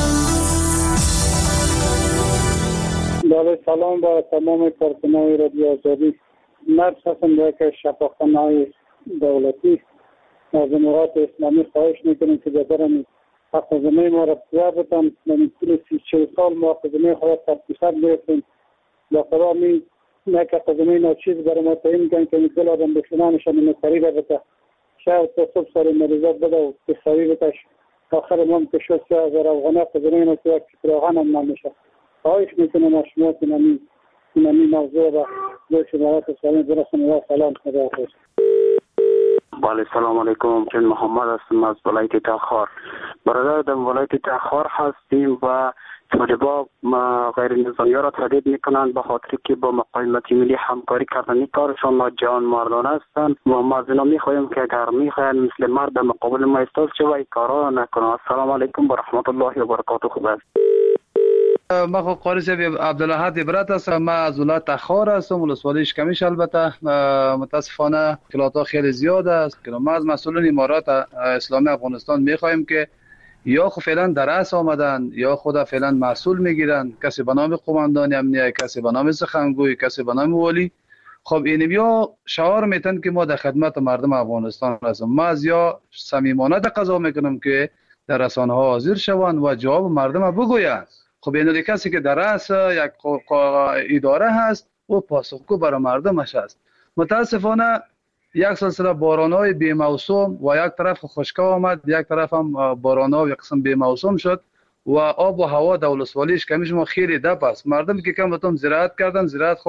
S18: بله، سلام با تمام کارکنان رادیو آزادی. نفس هستم که شفاخانه‌های دولتی از امارات اسلامی خواهش میکنیم که ببرن حق زمین ما را بسیار بتن. من طول سی چه سال ما حق زمین خواهد تبتیخت گرفتیم. با خدا می نکه حق زمین ها چیز برای ما تعیین میکنن که میدل آدم بشنانشان نکاری را بته. شاید تا صبح سال مریضات بده و بخوایی بتش. آخر ما که شد سی هزار افغانه حق زمین ها که یک فراغان هم نمیشه. خواهش میکنم از شما که نمی نمی موضوع را به شمارات اسلامی برسن و سلام خدا حافظ.
S19: بله، سلام علیکم. چون محمد هستم از ولایت تخار. برادر در ولایت تخار هستیم و طالبا غیر نظامی را تهدید میکنند به خاطر که با مقاومت ملی همکاری کردن. این کارشان ناجوان مردانه هستند و ما از اینا میخواهیم که اگر میخواهند مثل مرد در مقابل ما ایستاد شوند و این کارا نکنند. السلام علیکم و رحمت الله و برکاته. خوب است.
S4: ما خو قاری صاحب عبدالحد عبرت هستم. ما از ولایت تخار هستم، ولسوالیش کمیش. البته متاسفانه مشکلات خیلی زیاد است که ما از مسئولین امارات اسلامی افغانستان میخواهیم که یا خود فعلا در رأس آمدن یا خود فعلا مسئول میگیرن، کسی به نام قماندان امنیه، کسی به نام سخنگوی، کسی به نام والی. خب اینیا شعار میتن که ما در خدمت مردم افغانستان هستیم. ما از یا صمیمانه تقاضا میکنم که در رسانه ها حاضر شوند و جواب مردم بگویند. خب این کسی که در رأس یک اداره هست و پاسخگو برای مردمش است. متاسفانه یک سلسله باران‌های بی موسم و یک طرف خشکا آمد، یک طرف هم باران‌ها یک قسم بی موسم شد و آب و هوا در ولسوالیش کمیش ما خیلی دپ است. مردم که کم بتون زراعت کردن، زراعت خو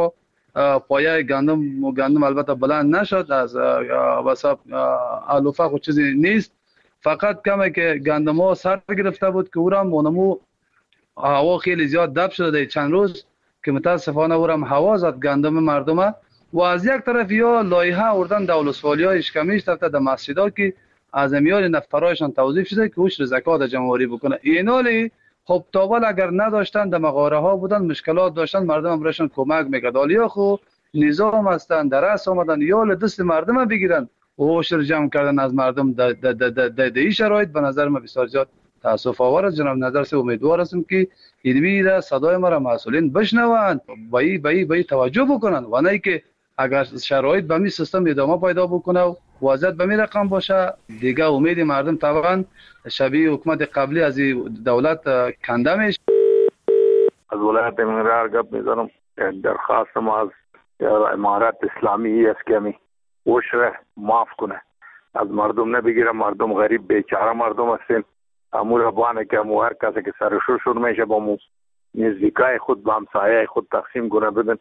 S4: پایه گندم و گندم البته بلند نشد از وسط علوفه خود چیزی نیست، فقط کمه که گندم ها سر گرفته بود که او را مونمو هوا خیلی زیاد دب شده در چند روز که متاسفانه او را هوا زد گندم مردم. و از یک طرف یا لایحه آوردن دولت‌سوالی های اشکمیش طرف در مسجدها که از میان نفرایشان توظیف شده که اوش زکات جمهوری بکنه. اینالی خب تاول اگر نداشتن در مغاره ها بودن مشکلات داشتن مردم هم برشان کمک میکرد. آلیا خو نظام هستن در رأس آمدن یا دست مردم بگیرن و اوشر جمع کردن از مردم در د این شرایط به نظر من بسیار زیاد تاسف آور است. جناب نظر سے امیدوار هستم که اینمی را صدای ما را مسئولین بشنوند، بایی بایی بایی توجه بکنن و نه که اگر شرایط به می سیستم ادامه پیدا بکنه و وضعیت به می رقم باشه دیگه امید مردم طبعا شبیه حکومت قبلی از دولت کنده میشه.
S21: از ولایت منرار گپ میذارم، درخواست ما از امارت اسلامی است که می وشره معاف کنه، از مردم نبگیره. مردم غریب بیچاره مردم هستیم، امور بانه که امو هر کسی که سر شور شور میشه با مو نزدیکای خود با همسایه خود تقسیم کنه بدن.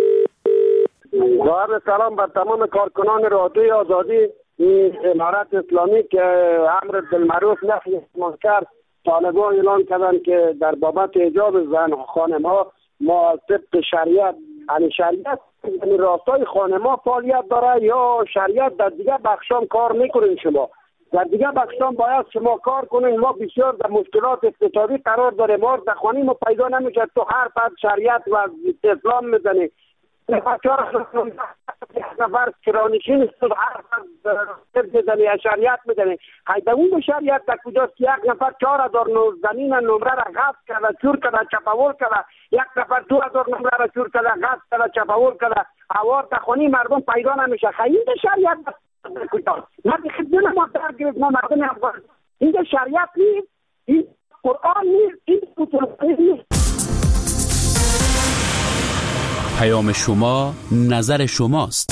S22: با سلام بر تمام کارکنان رادیوی آزادی امارت اسلامی که امر بالمعروف نهی منکر طالبان اعلان کردن که در بابت حجاب زن خانم ها ما طبق شریعت، یعنی شریعت یعنی راستای خانم ها فعالیت داره یا شریعت در دیگه بخشام کار میکنین؟ شما در دیگه بخشام باید شما کار کنین. ما بسیار در مشکلات اقتصادی قرار داریم، ما در خانه ما پیدا نمیشه، تو هر فرد شریعت و اسلام میزنی. نفر کرانشین است هر فرد میزنی شریعت میزنی. حیده اون شریعت در کجاست که یک نفر چهار هزار زمین نمره را غصب کرده، چور کرده، چپاول کرده، یک نفر دو هزار نمره را چور کرده، غصب کرده، چپاول کرده، اوار در خانه مردم پیدا نمیشه. خیلی شریعت در کجاست؟ ما بخدمه ما درگیرید ما مردم افغان. این شریعت نیست، این قرآن نیست، این اصول نیست.
S15: پیام شما نظر شماست.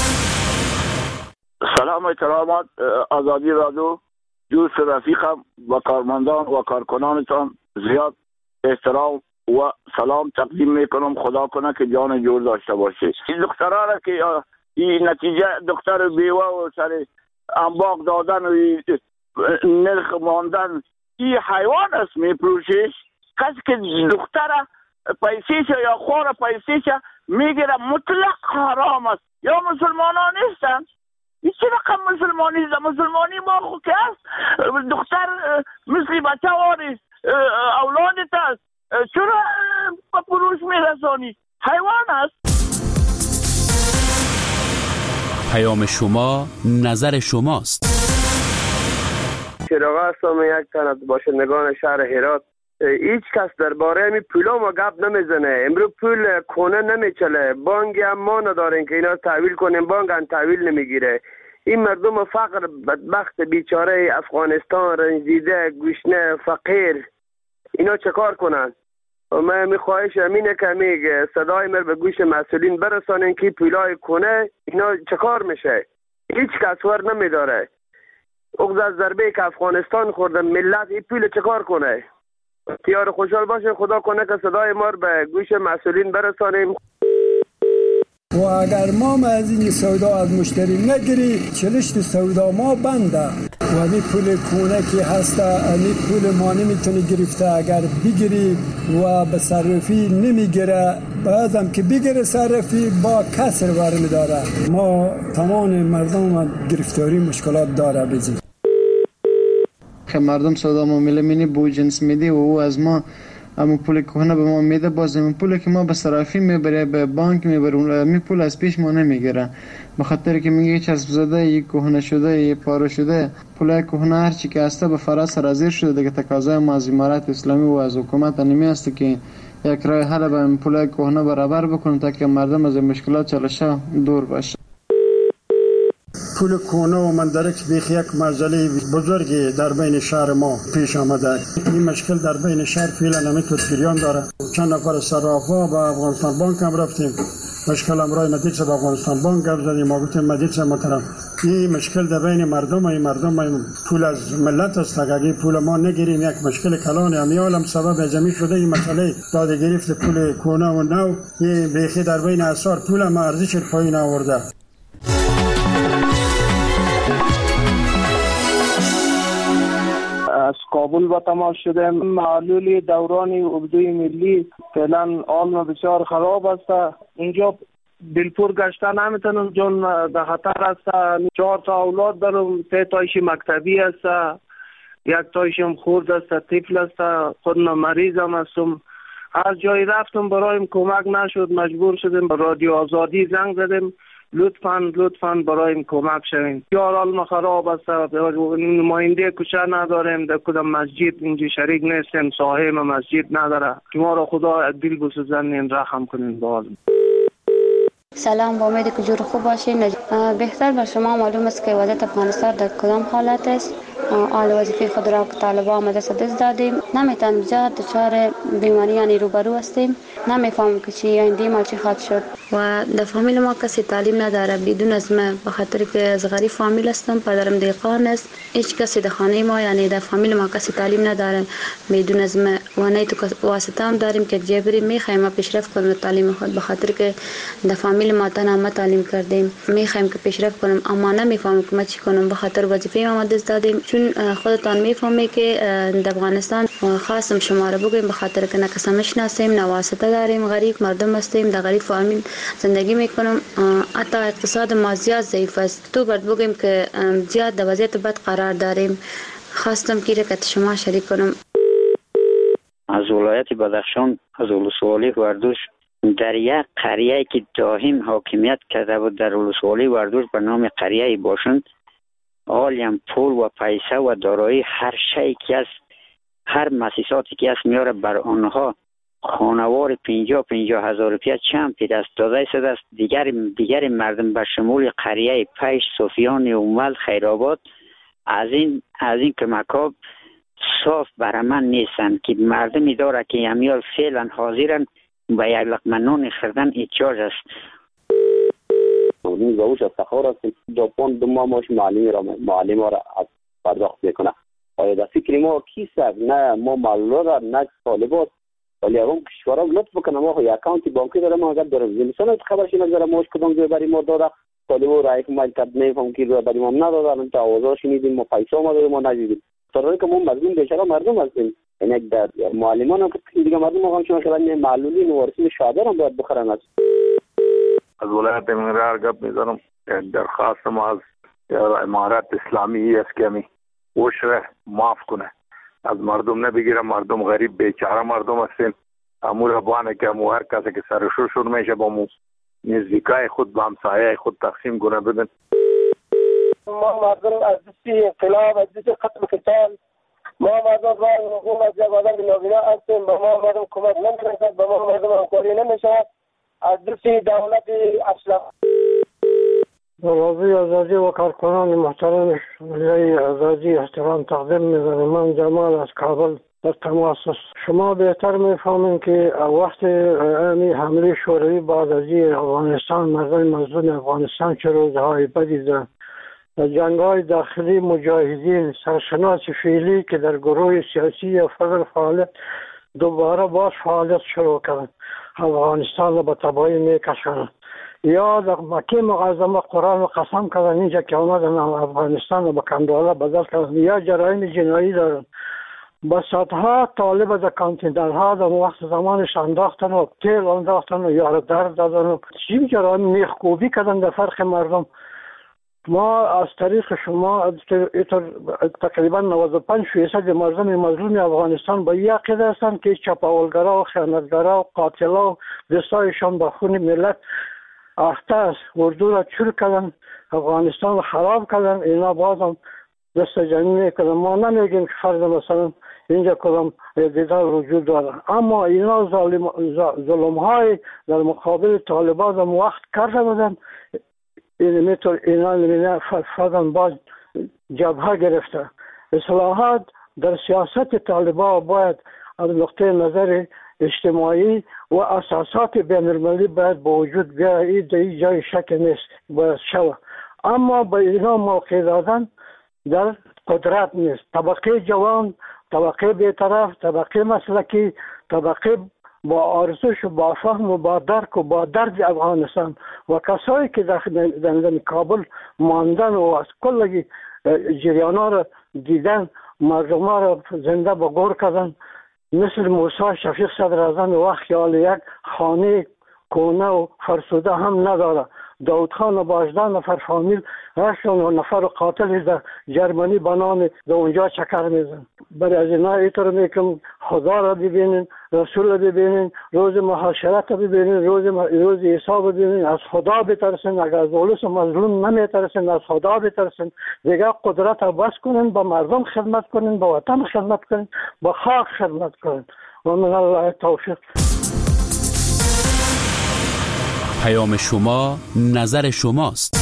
S21: سلام احترامات آزادی رادیو، دوست رفیقم و کارمندان و کارکنانتان زیاد احترام و سلام تقدیم میکنم. خدا کنه که جان جور داشته باشه. این دخترها را که این نتیجه دختر بیوه و سر انباق دادن و نرخ ماندن این حیوان است میپروشش. کسی که دختر پیسیشه یا خور پیسیشه میگیره مطلق حرام است. یا مسلمانان نیستن؟ این چه رقم مسلمانی است؟ مسلمانی ما خو که است دختر مثل بچه واری اولادت است، چرا با پروش میرسانی؟ حیوان است.
S15: پیام شما نظر شماست.
S23: چراغ هستم، یک تن از باشندگان شهر هرات. هیچ کس درباره می پولا ما گپ نمیزنه. امرو پول کنه نمیچله، بانک هم ما نداریم که اینا تحویل کنیم، بانک هم تحویل نمیگیره. این مردم فقر بدبخت بیچاره افغانستان رنجیده گشنه فقیر اینا چه کار کنن؟ من می خواهش امینه که میگه صدای مر به گوش مسئولین برسانین که پولای کنه اینا چه کار میشه؟ هیچ کس ور نمیداره. اغز از ضربه که افغانستان خورده ملت این پول چه کار کنه؟ تیار خوشحال باشه. خدا کنه که صدای ما به گوش مسئولین برسانیم.
S24: و اگر ما از این سودا از مشتری نگیری چلشت سودا ما بنده و این پول کونه که هسته این پول ما نمیتونی گرفته اگر بگیری و به صرفی نمیگیره بعدم که بگیره صرفی با کسر برمی داره. ما تمام مردم گرفتاری مشکلات داره بزید
S25: که مردم سودا معامله مینی بو جنس میدی و او از ما اما پول کهنه به ما میده، باز این پول که ما به صرافی میبره به بانک میبره می پول از پیش ما نمیگیره، به خاطر که میگه چسب زده یک کهنه شده یک پاره شده پول کهنه هر چی که هسته به فراز سرازیر شده دیگه. تقاضای ما از امارت اسلامی و از حکومت نمی است که یک راه حل به این پول کهنه برابر بکنه تا که مردم از مشکلات چالشه دور باشه.
S24: پول کهنه و مندرک بیخ یک مسئله بزرگی در بین شهر ما پیش آمده. این مشکل در بین شهر فعلا نمیتونه جریان داره. چند نفر صرافا با افغانستان بانک هم رفتیم مشکل امروی مدیر صاحب افغانستان بانک گفت زدیم ما گفتیم مدیر صاحب محترم این مشکل در بین مردم این مردم این پول از ملت است اگه پول ما نگیریم یک مشکل کلان امیالم سبب جمعی شده این مسئله داده گرفت پول کونه و نو این بیخی در بین اسعار پول ما ارزش پایین آورده.
S2: از کابل با تماس شده معلول دوران اردوی ملی فعلا حال بسیار خراب است. اینجا دلپور گشته نمیتونم چون در خطر است. چهار تا اولاد دارم، سه تایش مکتبی است، یک تایشم خورد است، طفل است، خودم مریضم هستم. هر جایی رفتم برایم کمک نشد، مجبور شدیم به رادیو آزادی زنگ زدیم لطفاً لطفاً برایم کمک شوین. یار حال خراب است، نماینده کوچه نداریم، در کدام مسجد اینجا شریک نیستیم، صاحب مسجد نداره. شما را خدا دل بسوزنین رحم کنین. باز
S5: سلام، با امید که جور خوب باشین. بهتر بر شما معلوم است که وضعیت افغانستان در کدام حالت است. آل وظیفه خود را که طالبان آمده دست دادیم، نمیتونیم زیاد دچار بیماریانی روبرو هستیم، نمیفهمیم که چی آینده ما چی خواهد شد و در فامیل ما کسی تعلیم نداره بدون از من، به خاطر که از غریب فامیل هستم، پدرم دیقان است، هیچ کسی در خانه ما یعنی در فامیل ما کسی تعلیم نداره بدون از من و نه تو واسطه هم داریم که جبری میخوایم پیشرفت کنیم تعلیم خود، به خاطر که در فامیل ما تنها ما تعلیم کردیم، میخوایم که پیشرفت کنیم اما نمیفهمیم که ما چی کنیم، به خاطر وظیفه ما دست دادیم. چون خودتان میفهمی که در افغانستان خاصم شما را بگویم به خاطر که نه کس میشناسیم، نه واسطه داریم، غریب مردم هستیم، در غریب فامیل زندگی میکنم. حتی اقتصاد ما زیاد ضعیف است. تو برد بگویم که زیاد در وضعیت بد قرار داریم. خواستم که که شما شریک کنم.
S8: از ولایت بدخشان، از ولسوالی وردوش، در یک قریه که دائم حاکمیت کرده بود در ولسوالی وردوش به نام قریه باشند، عالیم پول و پیسه و دارایی هر شی که است، هر مؤسساتی که است میاره بر آنها خانوار پنجاه پنجاه هزار روپیه چند پی دست داده شده است. دیگر دیگر مردم به شمول قریه پیش، صوفیان، اومل، خیرآباد از این از این کمک‌ها صاف برای من نیستند که مردمی داره که امیال فعلا حاضرن به یک لقمه نان خوردن احتیاج است.
S9: این زوج افتخار است که ژاپن دو ماه ماش معلمی را معلم را پرداخت میکنه. آیا در فکر ما کیست؟ نه ما معلومه نه طالبات، ولی اون کشورها لطف بکنه ما خو اکانت بانکی داره، ما اگر دارم زمستان خبرش نگذره ماش کدوم جای بری ما داده طالبو رای که مال تد نمیفهم کی رو بری ما ندادن تا آوازا شنیدیم ما پیسا ما داریم ما ندیدیم. طوری که ما مظلوم بیچاره مردم هستیم. یعنی در معلمان که دیگه مردم ما هم چون خیلی معلولین و وارثین شهادت هم باید بخرن. از
S10: از ولایت منگرار گپ میذارم. درخواست ما از امارت اسلامی است که می وشره معاف کنه، از مردم نبگیره. مردم غریب بیچاره مردم هستیم. امور بانه که مو هر کسی که سر شور شور میشه با مو نزدیکای خود با همسایه خود تقسیم کنه بدن.
S22: ما مردم از دستی انقلاب، از دستی ختم قتال، ما مردم را حکومت جوادان نابینا هستیم. با ما مردم کمک نمی‌کنند، با ما مردم همکاری نمی‌شود. از دستی دولت اشراف
S26: رادیوی آزادی و کارکنان محترم ولی آزادی احترام تقدیم می‌کنم. من جمال از کابل در تماس است. شما بهتر می‌فهمید که وقت امی حمله شوروی بعد از افغانستان، مردم مظلوم افغانستان چه روزهای بدی داشت. جنگ‌های داخلی مجاهدین سرشناس فعلی که در گروه سیاسی یا فضل فعالیت دوباره باز فعالیت شروع کرد، افغانستان را به تباهی می‌کشاند. یا در مکه معظمه قرآن قسم کردن اینجا که آمدن افغانستان را به کندواله بدل کردن، یا جرایم جنایی دارن. با صدها طالب در کانتینرها در وقت زمانش انداختن و تیل انداختن و یار درد دادن و چی جرایم میخکوبی کردن در فرق مردم. ما از طریق شما تقریبا نود و پنج فیصد مردم مظلوم افغانستان با یک عقیده هستند که چپاولگرا و خیانتگرا و قاتلا و دستایشان به خون ملت اخته است. اردو را چور کردن، افغانستان را خراب کردن، اینا بازم دست جمعی میکنن. ما نمیگیم که فرض مثلا اینجا کدام دیدار وجود داره، اما اینا ظلم, ظلم های در مقابل طالبان هم وقت کرده بودن. این میتور اینا نمینه فردن باز جبهه گرفته. اصلاحات در سیاست طالبان باید از نقطه نظر اجتماعی و اساسات بین المللی باید با وجود بیاید. این در جای شک نیست باید شود، اما به اینا موقع دادن در قدرت نیست. طبقه جوان، طبقه بی‌طرف، طبقه مسلکی، طبقه با آرزش و با فهم و با درک و با درد افغانستان و کسایی که در در کابل ماندن و از کل جریانا را دیدن، مردم را زنده به گور کردن، مثل موسی شفیق صدراعظم وقت خیال یک خانه کونه و فرسوده هم نداره. داود خان و باجده نفر فامیل هشتون نفر قاتل در جرمنی به نام در اونجا چکر میزن. برای از اینا ایتر میکنم خدا را ببینین، رسول را ببینین، روز محاشرت را ببینین، روز روز عیسی را ببینین، از خدا بترسین. اگر از اولوس مظلوم نمیترسین از خدا بترسین. دیگه قدرت را بس کنین، با مردم خدمت کنین، با وطن خدمت کنین، با خاک خدمت کنین. و من الله توفیق.
S15: پیام شما نظر شماست.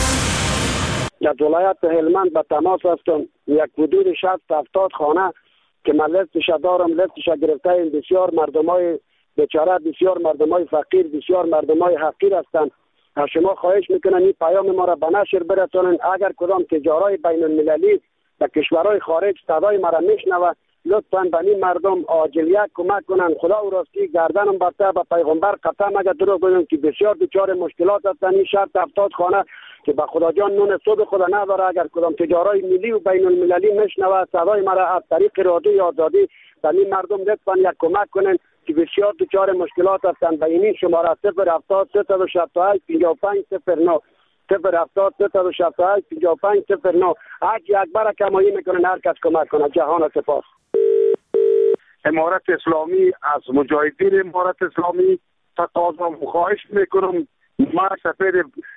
S22: در ولایت هلمند به تماس هستم. یک حدود شصت هفتاد خانه که من لیستش دارم، لیستش گرفته، بسیار مردمای بیچاره، بسیار مردمای فقیر، بسیار مردمای حقیر هستند. از شما خواهش میکنم این پیام ما را به نشر برسانید. اگر کدام تجارای بین المللی در کشورهای خارج صدای ما را میشنوه، لطفاً به این مردم عاجلیت کمک کنن. خدا او راستی گردنم برته به پیغمبر قسم اگر دروغ بگم که بسیار دچار مشکلات هستن. این شصت هفتاد خانه که به خدا جان نون صبح خدا نداره، اگر کدام تجارای ملی و بین المللی میشنوه صدای مرا از طریق رادیوی آزادی به این مردم لطفاً یک کمک کنن که بسیار دچار مشکلات هستن. به این شماره صفر هفتاد سه صد و شصت و هشت پنجاه و پنج صفر نه صفر هفتاد سه صد و شصت و هشت پنجاه و پنج صفر نه. حج اکبر کمایی میکنن، هر کس کمک کنه. جهان سپاس.
S10: امارت اسلامی از مجاهدین امارت اسلامی تقاضا خواهش میکنم. من سفیر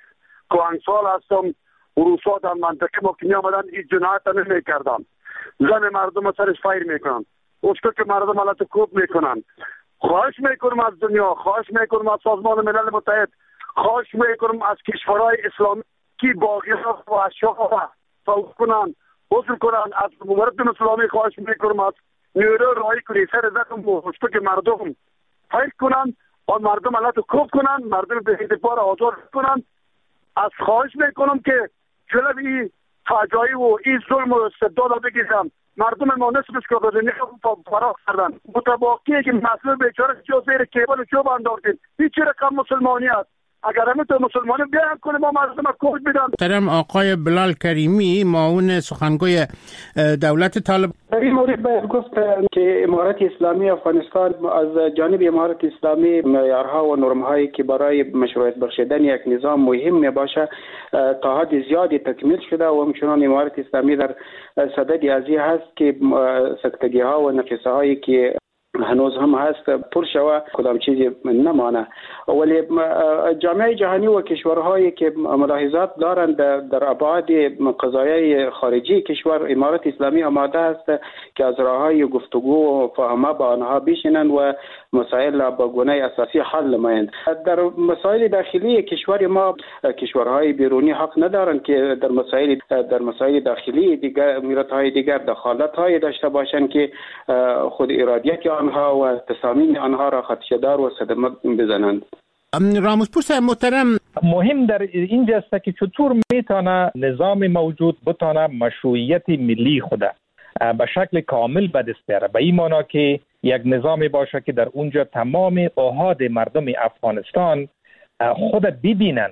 S10: کوهنسال هستم. روسا در منطقه ما که می آمدن این جنایت نمی کردن. زن مردم سرش فایر میکنن، اشکا که مردم علت کوب میکنن. خواهش میکنم از دنیا، خواهش میکنم از سازمان ملل متحد، خواهش میکنم از کشورهای اسلامی که باقیات و اشیاء را توقف کنن، حضور کنن. از امارت اسلامی خواهش میکنم از نیرو رای کنی سر زدم و اشکا که مردم فایر کنن و مردم علت کوب کنن، مردم به دفاع آزاد کنن. از خواهش میکنم که جلوی فجایی و این ظلم و استبداد بگیرم. مردم ما نصفش که بدنی فراغ کردن، متباقیه که مسئول بیچاره جو زیر کیبل چوب انداختید. این چه رقم مسلمانی است؟ اگر همه تو مسلمانی بیان کنیم ما مردم کوچ بدن.
S20: محترم آقای بلال کریمی، معاون سخنگوی دولت طالب،
S3: در این مورد باید گفت که امارت اسلامی افغانستان از جانب امارت اسلامی معیارها و نرم‌هایی که برای مشروعیت بخشیدن یک نظام مهم میباشه تا حد زیادی تکمیل شده و همچنان امارت اسلامی در صدد ازی هست که سکتگی‌ها و نقصه‌هایی که هنوز هم هست پر شوه کدام چیزی نمانه. ولی جامعه جهانی و کشورهایی که ملاحظات دارند در ابعاد قضایای خارجی کشور، امارت اسلامی آماده است که از راههای گفتگو و فهمه با آنها بشینند و مسائل با گونه اساسی حل نمایند. در مسائل داخلی کشور ما کشورهای بیرونی حق ندارند که در مسائل در مسائل داخلی دیگر ملت‌های دیگر دخالت‌های داشته باشند که خود ارادیت آنها و تصامیم آنها را خدشه‌دار و صدمه بزنند.
S20: راموزپور محترم،
S7: مهم در اینجا است که چطور میتونه نظام موجود بتونه مشروعیت ملی خود به شکل کامل به دست بیاره، به این معنی که یک نظامی باشه که در اونجا تمام احاد مردم افغانستان خود ببینن.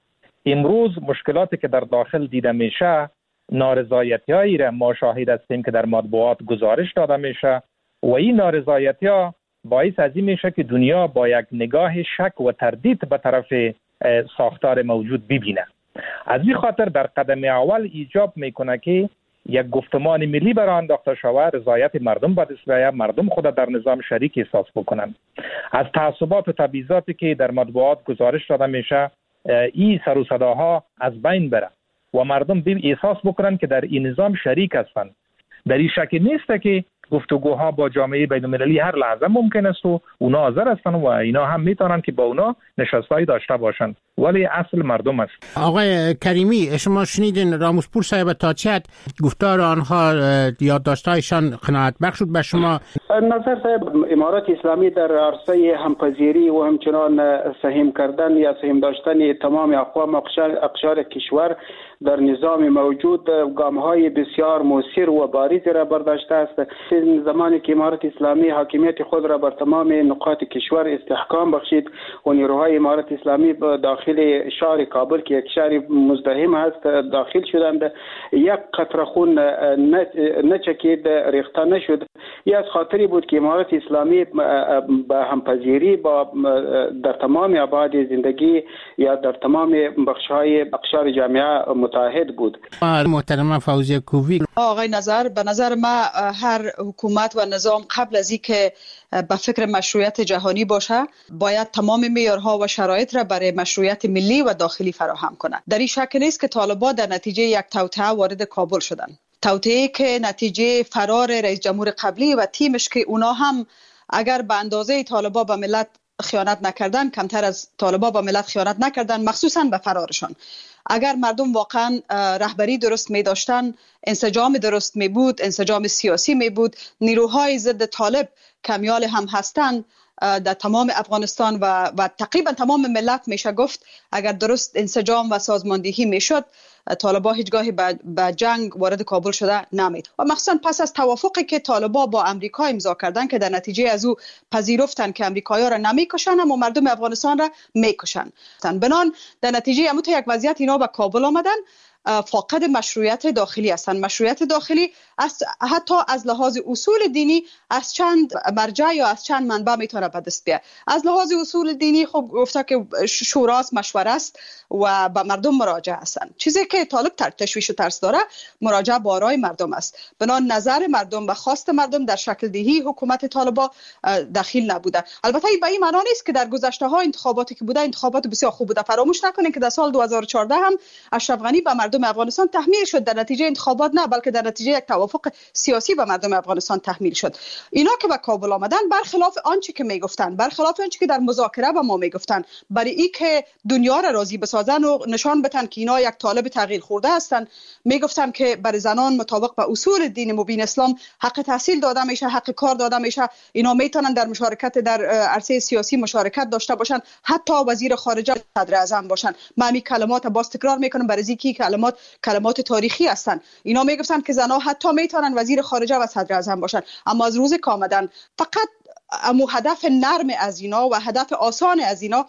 S7: امروز مشکلاتی که در داخل دیده میشه، نارضایتی‌هایی را ما شاهد هستیم که در مطبوعات گزارش داده میشه و این نارضایتی‌ها باعث از این میشه که دنیا با یک نگاه شک و تردید به طرف ساختار موجود ببینه. از این خاطر در قدم اول ایجاب میکنه که یک گفتمان ملی برای انداخته شود، رضایت مردم به دست بیاید، مردم خود در نظام شریک احساس بکنن. از تعصبات و تبعیضاتی که در مطبوعات گزارش داده میشه این سر و صداها از بین بره و مردم احساس بکنن که در این نظام شریک هستند. در این شک نیست که گفتگوها با جامعه بین‌المللی هر لحظه ممکن است و اونا حاضر هستن و اینا هم میتونن که با اونا نشستایی داشته باشن، ولی اصل مردم است.
S20: آقای کریمی، شما شنیدین راموسپور صاحب تا چه حد گفتار آنها یادداشت‌هایشان قناعت بخش شد به شما؟
S3: نظر صاحب، امارات اسلامی در عرصه همپذیری و همچنان سهم کردن یا سهم داشتن تمام اقوام اقشار کشور در نظام موجود گام‌های بسیار موثر و بارزی را برداشته است. زمانی که امارات اسلامی حاکمیت خود را بر تمام نقاط کشور استحکام بخشید و نیروهای امارات اسلامی داخل شهر کابل که یک شهر مزدحم است داخل شدند، یک قطره خون نچکید، ریخته نشد. یا از خاطری بود که امارات اسلامی با همپذیری با در تمام ابعاد زندگی یا در تمام بخش‌های اقشار جامعه متحد بود.
S20: محترمه فوزیه کووی،
S6: آقای نظر، به نظر ما هر حکومت و نظام قبل از اینکه به فکر مشروعیت جهانی باشه باید تمام معیارها و شرایط را برای مشروعیت ملی و داخلی فراهم کنند. در این شک نیست که طالبان در نتیجه یک توطئه وارد کابل شدند، توطئه‌ای که نتیجه فرار رئیس جمهور قبلی و تیمش که اونا هم اگر به اندازه طالبان به ملت خیانت نکردن کمتر از طالبان به ملت خیانت نکردن، مخصوصا به فرارشان. اگر مردم واقعا رهبری درست می داشتن، انسجام درست می بود، انسجام سیاسی می بود، نیروهای ضد طالب کمیال هم هستند در تمام افغانستان و و تقریبا تمام ملت میشه گفت اگر درست انسجام و سازماندهی میشد طالبان هیچگاهی به جنگ وارد کابل شده نمید. و مخصوصا پس از توافقی که طالبان با امریکا امضا کردن که در نتیجه از او پذیرفتن که امریکایی‌ها را نمیکشن اما مردم افغانستان را میکشن، بنان در نتیجه همون یک وضعیت اینا به کابل آمدن فاقد مشروعیت داخلی هستند. مشروعیت داخلی از حتی از لحاظ اصول دینی از چند مرجع یا از چند منبع میتونه به دست بیاد. از لحاظ اصول دینی خب گفته که شوراست، مشوره است و به مردم مراجعه هستند. چیزی که طالب تر تشویش و ترس داره مراجعه با آرای مردم است. بنان نظر مردم و خواست مردم در شکل دهی حکومت طالبان دخیل نبوده. البته این به این معنی نیست که در گذشته ها انتخاباتی که بوده انتخابات بسیار خوب بوده. فراموش نکنید که در سال دو هزار و چهارده هم اشرف غنی به مردم افغانستان تحمیل شد، در نتیجه انتخابات نه بلکه در نتیجه یک توافق سیاسی به مردم افغانستان تحمیل شد. اینا که به کابل آمدن برخلاف آنچه که میگفتن، برخلاف آنچه که در مذاکره با ما میگفتن، برای این که دنیا را راضی بسازن و نشان بدن که اینا یک طالب تغییر خورده هستند، میگفتن که برای زنان مطابق با اصول دین مبین اسلام حق تحصیل داده میشه، حق کار داده میشه، اینا میتونن در مشارکت در عرصه سیاسی مشارکت داشته باشن، حتی وزیر خارجه صدر اعظم باشن. من این کلمات باز تکرار میکنم برای اینکه کلمات کلمات تاریخی هستند. اینا میگفتن که زنها حتی میتونن وزیر خارجه و صدر اعظم باشن، اما از روز که آمدن فقط امو هدف نرم از اینا و هدف آسان از اینا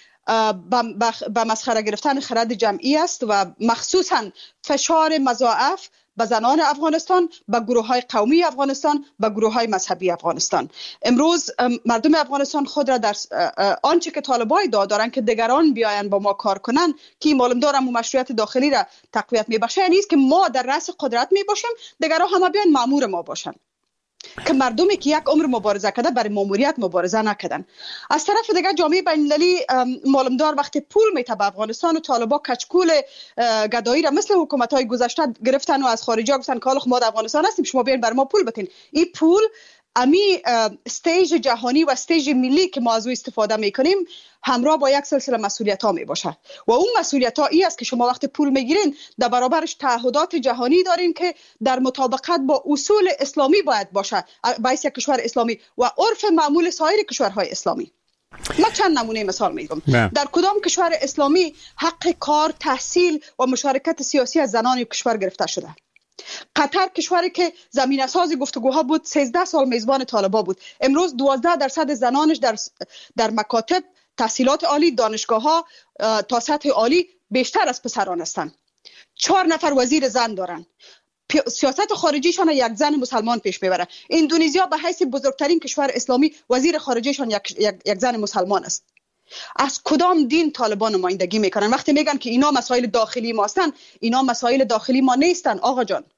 S6: به مسخره گرفتن خرد جمعی است و مخصوصا فشار مضاعف به زنان افغانستان، به گروه‌های قومی افغانستان، به گروه‌های مذهبی افغانستان. امروز مردم افغانستان خود را در آنچه که طالبان ادعا دارن که دیگران بیاین با ما کار کنن که معلوم دارم مشروعیت داخلی را تقویت میبخشه، یعنی است که ما در رأس قدرت میباشیم، دیگران همه بیان مأمور ما باشن. که مردمی که یک عمر مبارزه کرده برای ماموریت مبارزه نکردن. از طرف دیگه جامعه بین‌المللی معلومدار وقتی پول میته به افغانستان و طالبان کچکول گدایی را مثل حکومت‌های گذشته گرفتن و از خارجا گفتن که ما در افغانستان هستیم شما بیاین بر ما پول بتین. این پول امی استیج جهانی و استیج ملی که ما از او استفاده میکنیم همراه با یک سلسله مسئولیت ها می باشه و اون مسئولیت ها ای است که شما وقتی پول میگیرین در برابرش تعهدات جهانی دارین که در مطابقت با اصول اسلامی باید باشه، باعث یک کشور اسلامی و عرف معمول سایر کشورهای اسلامی. من چند نمونه مثال میگم. در کدام کشور اسلامی حق کار، تحصیل و مشارکت سیاسی از زنان کشور گرفته شده؟ قطر کشوری که زمینه ساز گفتگوها بود سیزده سال میزبان طالبان بود. امروز دوازده درصد زنانش در در مکاتب، تحصیلات عالی، دانشگاه‌ها تا سطح عالی بیشتر از پسران هستند. چهار نفر وزیر زن دارن. سیاست خارجیشان یک زن مسلمان پیش میبره. اندونزیا به حیث بزرگترین کشور اسلامی وزیر خارجیشان یک, یک, یک زن مسلمان است. از کدام دین طالبان نمایندگی میکنن؟ وقتی میگن که اینا مسائل داخلی ما هستن، اینا مسائل داخلی ما نیستن آقا جان.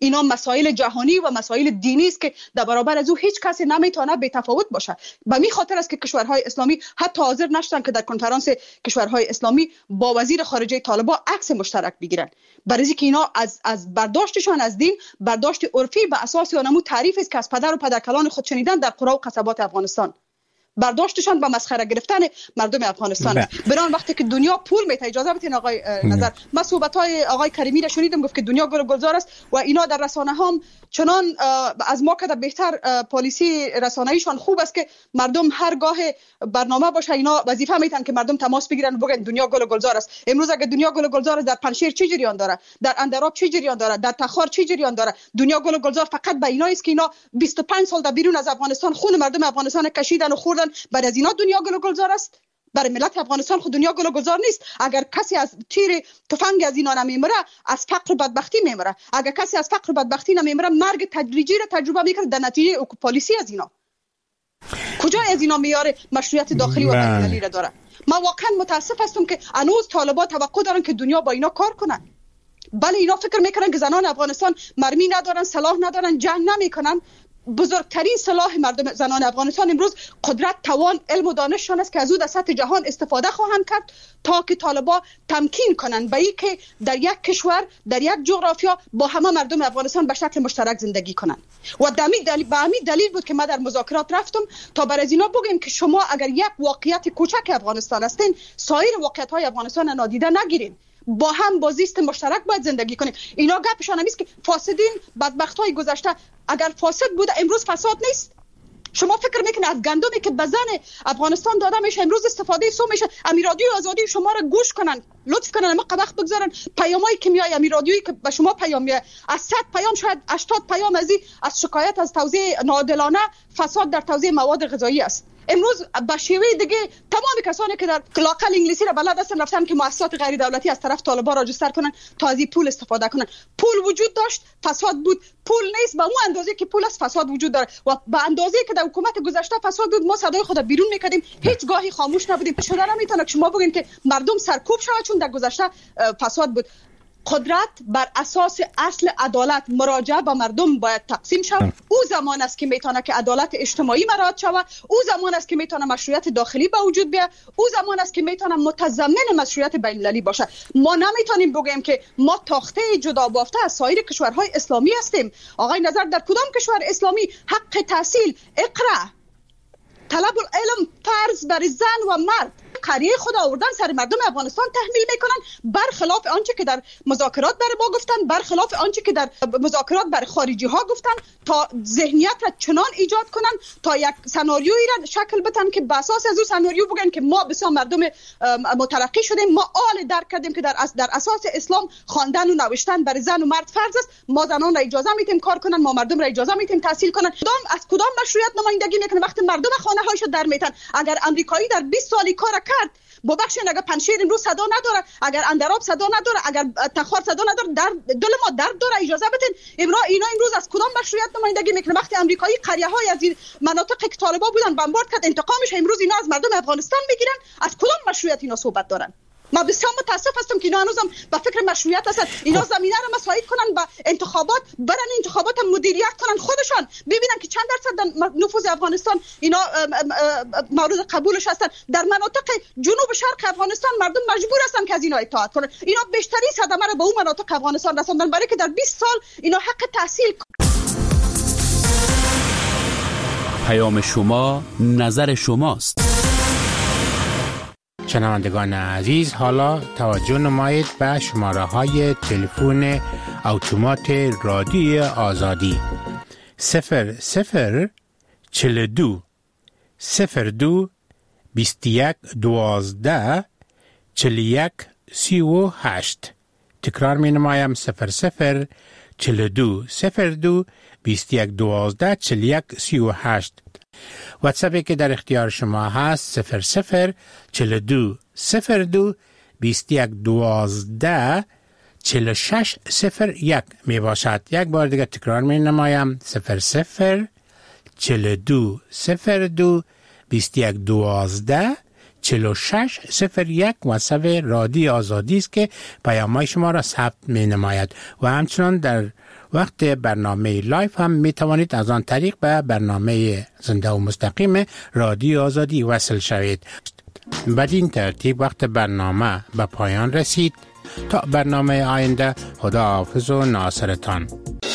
S6: اینا مسائل جهانی و مسائل دینی است که در برابر از او هیچ کسی نمیتونه بی تفاوت باشه. به می خاطر است که کشورهای اسلامی حتی حاضر نشدن که در کنفرانس کشورهای اسلامی با وزیر خارجه طالبان عکس مشترک بگیرن، برای اینکه اینا از از برداشتشان از دین برداشت عرفی به اساس اونمو تعریف است که از پدر و پدرکلان خود شنیدن در قرى و قصبات افغانستان. برداشتشان با مسخره گرفتن مردم افغانستان است. بران وقتی که دنیا پول میته، اجازه بدین آقای نظر، من صحبت های آقای کریمی را شنیدم، گفت که دنیا گل گلزار است و اینا در رسانه هم چنان از ما که بهتر پالیسی رسانه‌ایشان خوب است که مردم هرگاه برنامه باشه اینا وظیفه میتن که مردم تماس بگیرن بگن دنیا گل گلزار است. امروز اگه دنیا گل گلزار است، در پنشیر چه جریان داره، در اندراب چه جریان داره، در تخار چه جریان داره؟ دنیا گل گلزار فقط به اینا است که اینا بیست و پنج سال در بیرون از افغانستان خون مردم افغانستان کشیدن و خوردن، بعد از اینا دنیا گل گلزار است؟ برای ملت افغانستان خود دنیا گل گلزار نیست. اگر کسی از تیر تفنگ از اینا نمیمره، از فقر و بدبختی میمره. اگر کسی از فقر و بدبختی نمیمره، مرگ تدریجی را تجربه میکنه در نتیجه پالیسی از اینا. کجا از اینا میاره مشروعیت داخلی و بین‌المللی را داره؟ من واقعا متاسف هستم که هنوز طالبان توقع دارن که دنیا با اینا کار کنن. بله اینا فکر میکنن که زنان افغانستان مرمی ندارن، سلاح ندارن، جنگ نمیکنن. بزرگترین سلاح مردم زنان افغانستان امروز قدرت، توان، علم و دانششان است که از او در سطح جهان استفاده خواهند کرد تا که طالبان تمکین کنند به این که در یک کشور، در یک جغرافیا با همه مردم افغانستان به شکل مشترک زندگی کنند. و دمی دلیل به همین دلیل بود که ما در مذاکرات رفتم تا برای اینا بگیم که شما اگر یک واقعیت کوچک افغانستان هستین، سایر واقعیت‌های افغانستان نادیده نگیرین. با هم با زیست مشترک باید زندگی کنیم. اینا گپشان نیست که فاسدین بدبختای گذشته اگر فاسد بوده امروز فساد نیست. شما فکر میکنید از گندمی که به زن افغانستان داده میشه امروز استفاده سو میشه؟ امیر رادیو آزادی شما را گوش کنن، لطف کنن ما قبخ بگذارن پیامایی که میای امیر رادیویی که به شما پیام میاد، از صد پیام شاید هشتاد پیام ازی از شکایت از توزیع ناعادلانه، فساد در توزیع مواد غذایی است. امروز به شیوه دیگه تمام کسانی که در لاقل انگلیسی را بلد هستن رفتن که مؤسسات غیر دولتی از طرف طالبان راجستر کنن تا از این پول استفاده کنن. پول وجود داشت، فساد بود. پول نیست به اون اندازه که پول است فساد وجود داره و به اندازه که در حکومت گذشته فساد بود ما صدای خود بیرون میکردیم، هیچ گاهی خاموش نبودیم. شده نمیتونه که شما بگین که مردم سرکوب شود چون در گذشته فساد بود. قدرت بر اساس اصل عدالت مراجعه به مردم باید تقسیم شود. او زمان است که میتونه که عدالت اجتماعی مراعات شود. او زمان است که میتونه مشروعیت داخلی به وجود بیاد. او زمان است که میتونه متضمن مشروعیت بین‌المللی باشه. ما نمیتونیم بگیم که ما تاخته جدا بافته از سایر کشورهای اسلامی هستیم. آقای نظر در کدام کشور اسلامی حق تحصیل، اقرا، طلب العلم فرض بر زن و مرد قریه خود آوردن سر مردم افغانستان تحمیل میکنن، برخلاف آنچه که در مذاکرات برای ما گفتن، برخلاف آنچه که در مذاکرات برای خارجی ها گفتن، تا ذهنیت را چنان ایجاد کنن تا یک سناریویی را شکل بدن که به اساس از اون سناریو بگن که ما بسیار مردم مترقی شدیم، ما آل درک کردیم که در در اساس اسلام خواندن و نوشتن برای زن و مرد فرض است، ما زنان را اجازه میتیم کار کنن، ما مردم را اجازه میتیم تحصیل کنن. کدام از کدام مشروعیت نمایندگی میکنه وقتی مردم خانه هایشو در میتن؟ اگر امریکایی در بیست سالی کار کرد ببخشید، اگر پنشیر امروز صدا نداره، اگر اندراب صدا نداره، اگر تخار صدا نداره، در دل ما درد داره، اجازه بدین. اینا اینا امروز از کدام مشروعیت نمایندگی میکنه؟ وقتی امریکایی قریه های از این مناطق که طالبان بودن بمبارد کرد انتقامش، امروز اینا از مردم افغانستان میگیرن. از کدام مشروعیت اینا صحبت دارن؟ ما بسیار متاسف هستم که اینا هنوزم به فکر مشروعیت هستن. اینا زمینه رو مساعد کنن با انتخابات، برن انتخابات مدیریت کنن خودشان، ببینن که چند درصد نفوذ افغانستان اینا مورد قبولش هستن. در مناطق جنوب شرق افغانستان مردم مجبور هستن که از اینا اطاعت کنن. اینا بیشتری صدمه رو به اون مناطق افغانستان رسوندن، برای که در بیست سال اینا حق تحصیل.
S15: پیام شما، نظر شماست.
S20: شنوندگان عزیز، حالا توجه نمایید به شماره های تلفن اتومات رادیو آزادی صفر صفر چل دو صفر دو بیست یک دوازده چل یک سی و هشت. تکرار می نمایم صفر صفر چل دو صفر دو بیست یک دوازده چل یک سی و هشت. واتساپی که در اختیار شما هست صفر صفر چل دو صفر دو بیست یک دوازده چل شش صفر یک می باشد. یک بار دیگه تکرار می نمایم صفر صفر چل دو صفر دو بیست یک دوازده چل شش صفر یک. واتساپ رادیو آزادی است که پیام‌های شما را ثبت می نماید و همچنان در وقت برنامه لایف هم می توانید از آن طریق به برنامه زنده و مستقیم رادیو آزادی وصل شوید. بدین ترتیب وقت برنامه به پایان رسید. تا برنامه آینده، خدا حافظ و ناصرتان.